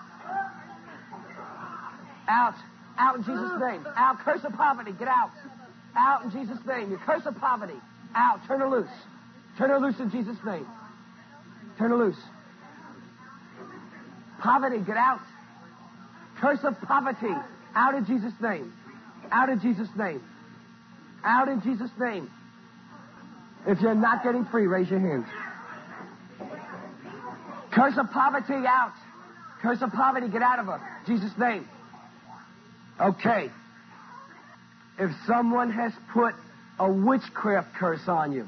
Out. Out in Jesus' name. Out. Curse of poverty. Get out. Out in Jesus' name. Your curse of poverty. Out. Turn her loose. Turn her loose in Jesus' name. Turn her loose. Poverty, get out. Curse of poverty, out in Jesus' name. Out in Jesus' name. Out in Jesus' name. If you're not getting free, raise your hands. Curse of poverty, out. Curse of poverty, get out of her. Jesus' name. Okay. If someone has put a witchcraft curse on you,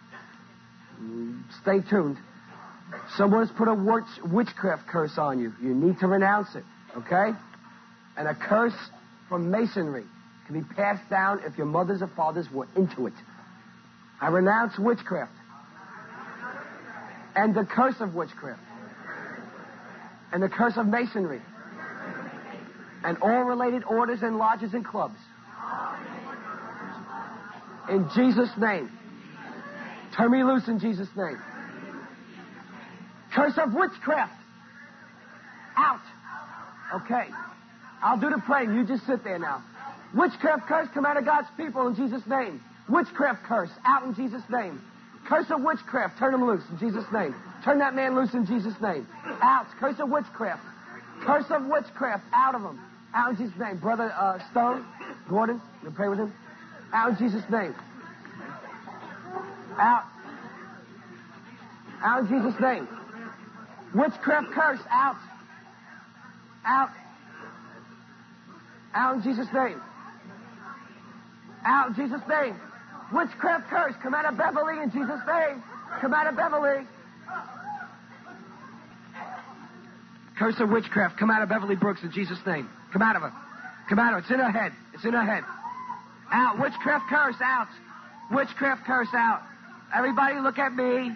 stay tuned. Someone has put a witch, witchcraft curse on you. You need to renounce it, okay? And a curse from masonry can be passed down if your mothers or fathers were into it. I renounce witchcraft and the curse of witchcraft and the curse of masonry and all related orders and lodges and clubs. In Jesus' name. Turn me loose in Jesus' name. Curse of witchcraft. Out. Okay. I'll do the praying. You just sit there now. Witchcraft curse, come out of God's people in Jesus' name. Witchcraft curse, out in Jesus' name. Curse of witchcraft, turn him loose in Jesus' name. Turn that man loose in Jesus' name. Out. Curse of witchcraft. Curse of witchcraft, out of him. Out in Jesus' name. Brother uh, Stone, Gordon, you pray with him? Out in Jesus' name. Out. Out in Jesus' name. Witchcraft curse, out. Out. Out in Jesus' name. Out in Jesus' name. Witchcraft curse, come out of Beverly in Jesus' name. Come out of Beverly. Curse of witchcraft, come out of Beverly Brooks in Jesus' name. Come out of her. Come out of her. It's in her head. It's in her head. Out. Witchcraft curse, out. Witchcraft curse, out. Everybody look at me.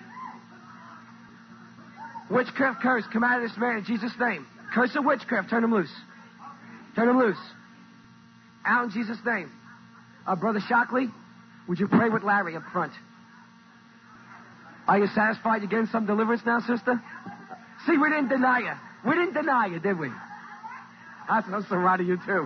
Witchcraft curse, come out of this man in Jesus' name. Curse of witchcraft, turn him loose. Turn him loose. Out in Jesus' name. Uh, Brother Shockley, would you pray with Larry up front? Are you satisfied you're getting some deliverance now, sister? See, we didn't deny you. We didn't deny you, did we? I'm so proud of you, too.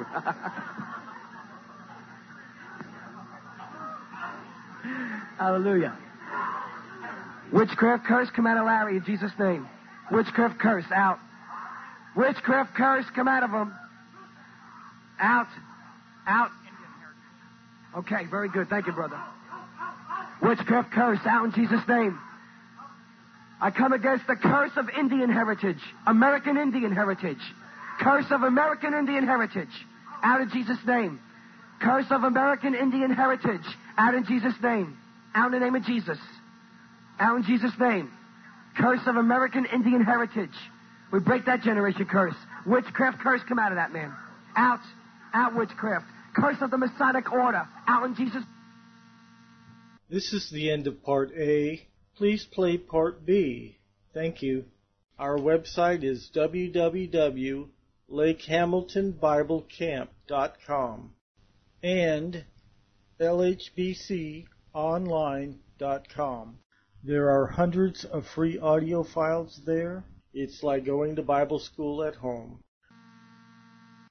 Hallelujah. Witchcraft curse, come out of Larry in Jesus' name. Witchcraft curse, out. Witchcraft curse, come out of him. Out. Out. Okay, very good. Thank you, brother. Witchcraft curse, out in Jesus' name. I come against the curse of Indian heritage, American Indian heritage. Curse of American Indian heritage, out in Jesus' name. Curse of American Indian heritage, out in Jesus' name. Out in the name of Jesus. Out in Jesus' name. Curse of American Indian heritage. We break that generation curse. Witchcraft curse, come out of that man. Out. Out witchcraft. Curse of the Masonic order. Out in Jesus. This is the end of Part A. Please play Part B. Thank you. Our website is w w w dot lake hamilton bible camp dot com and l h b c online dot com. There are hundreds of free audio files there. It's like going to Bible school at home.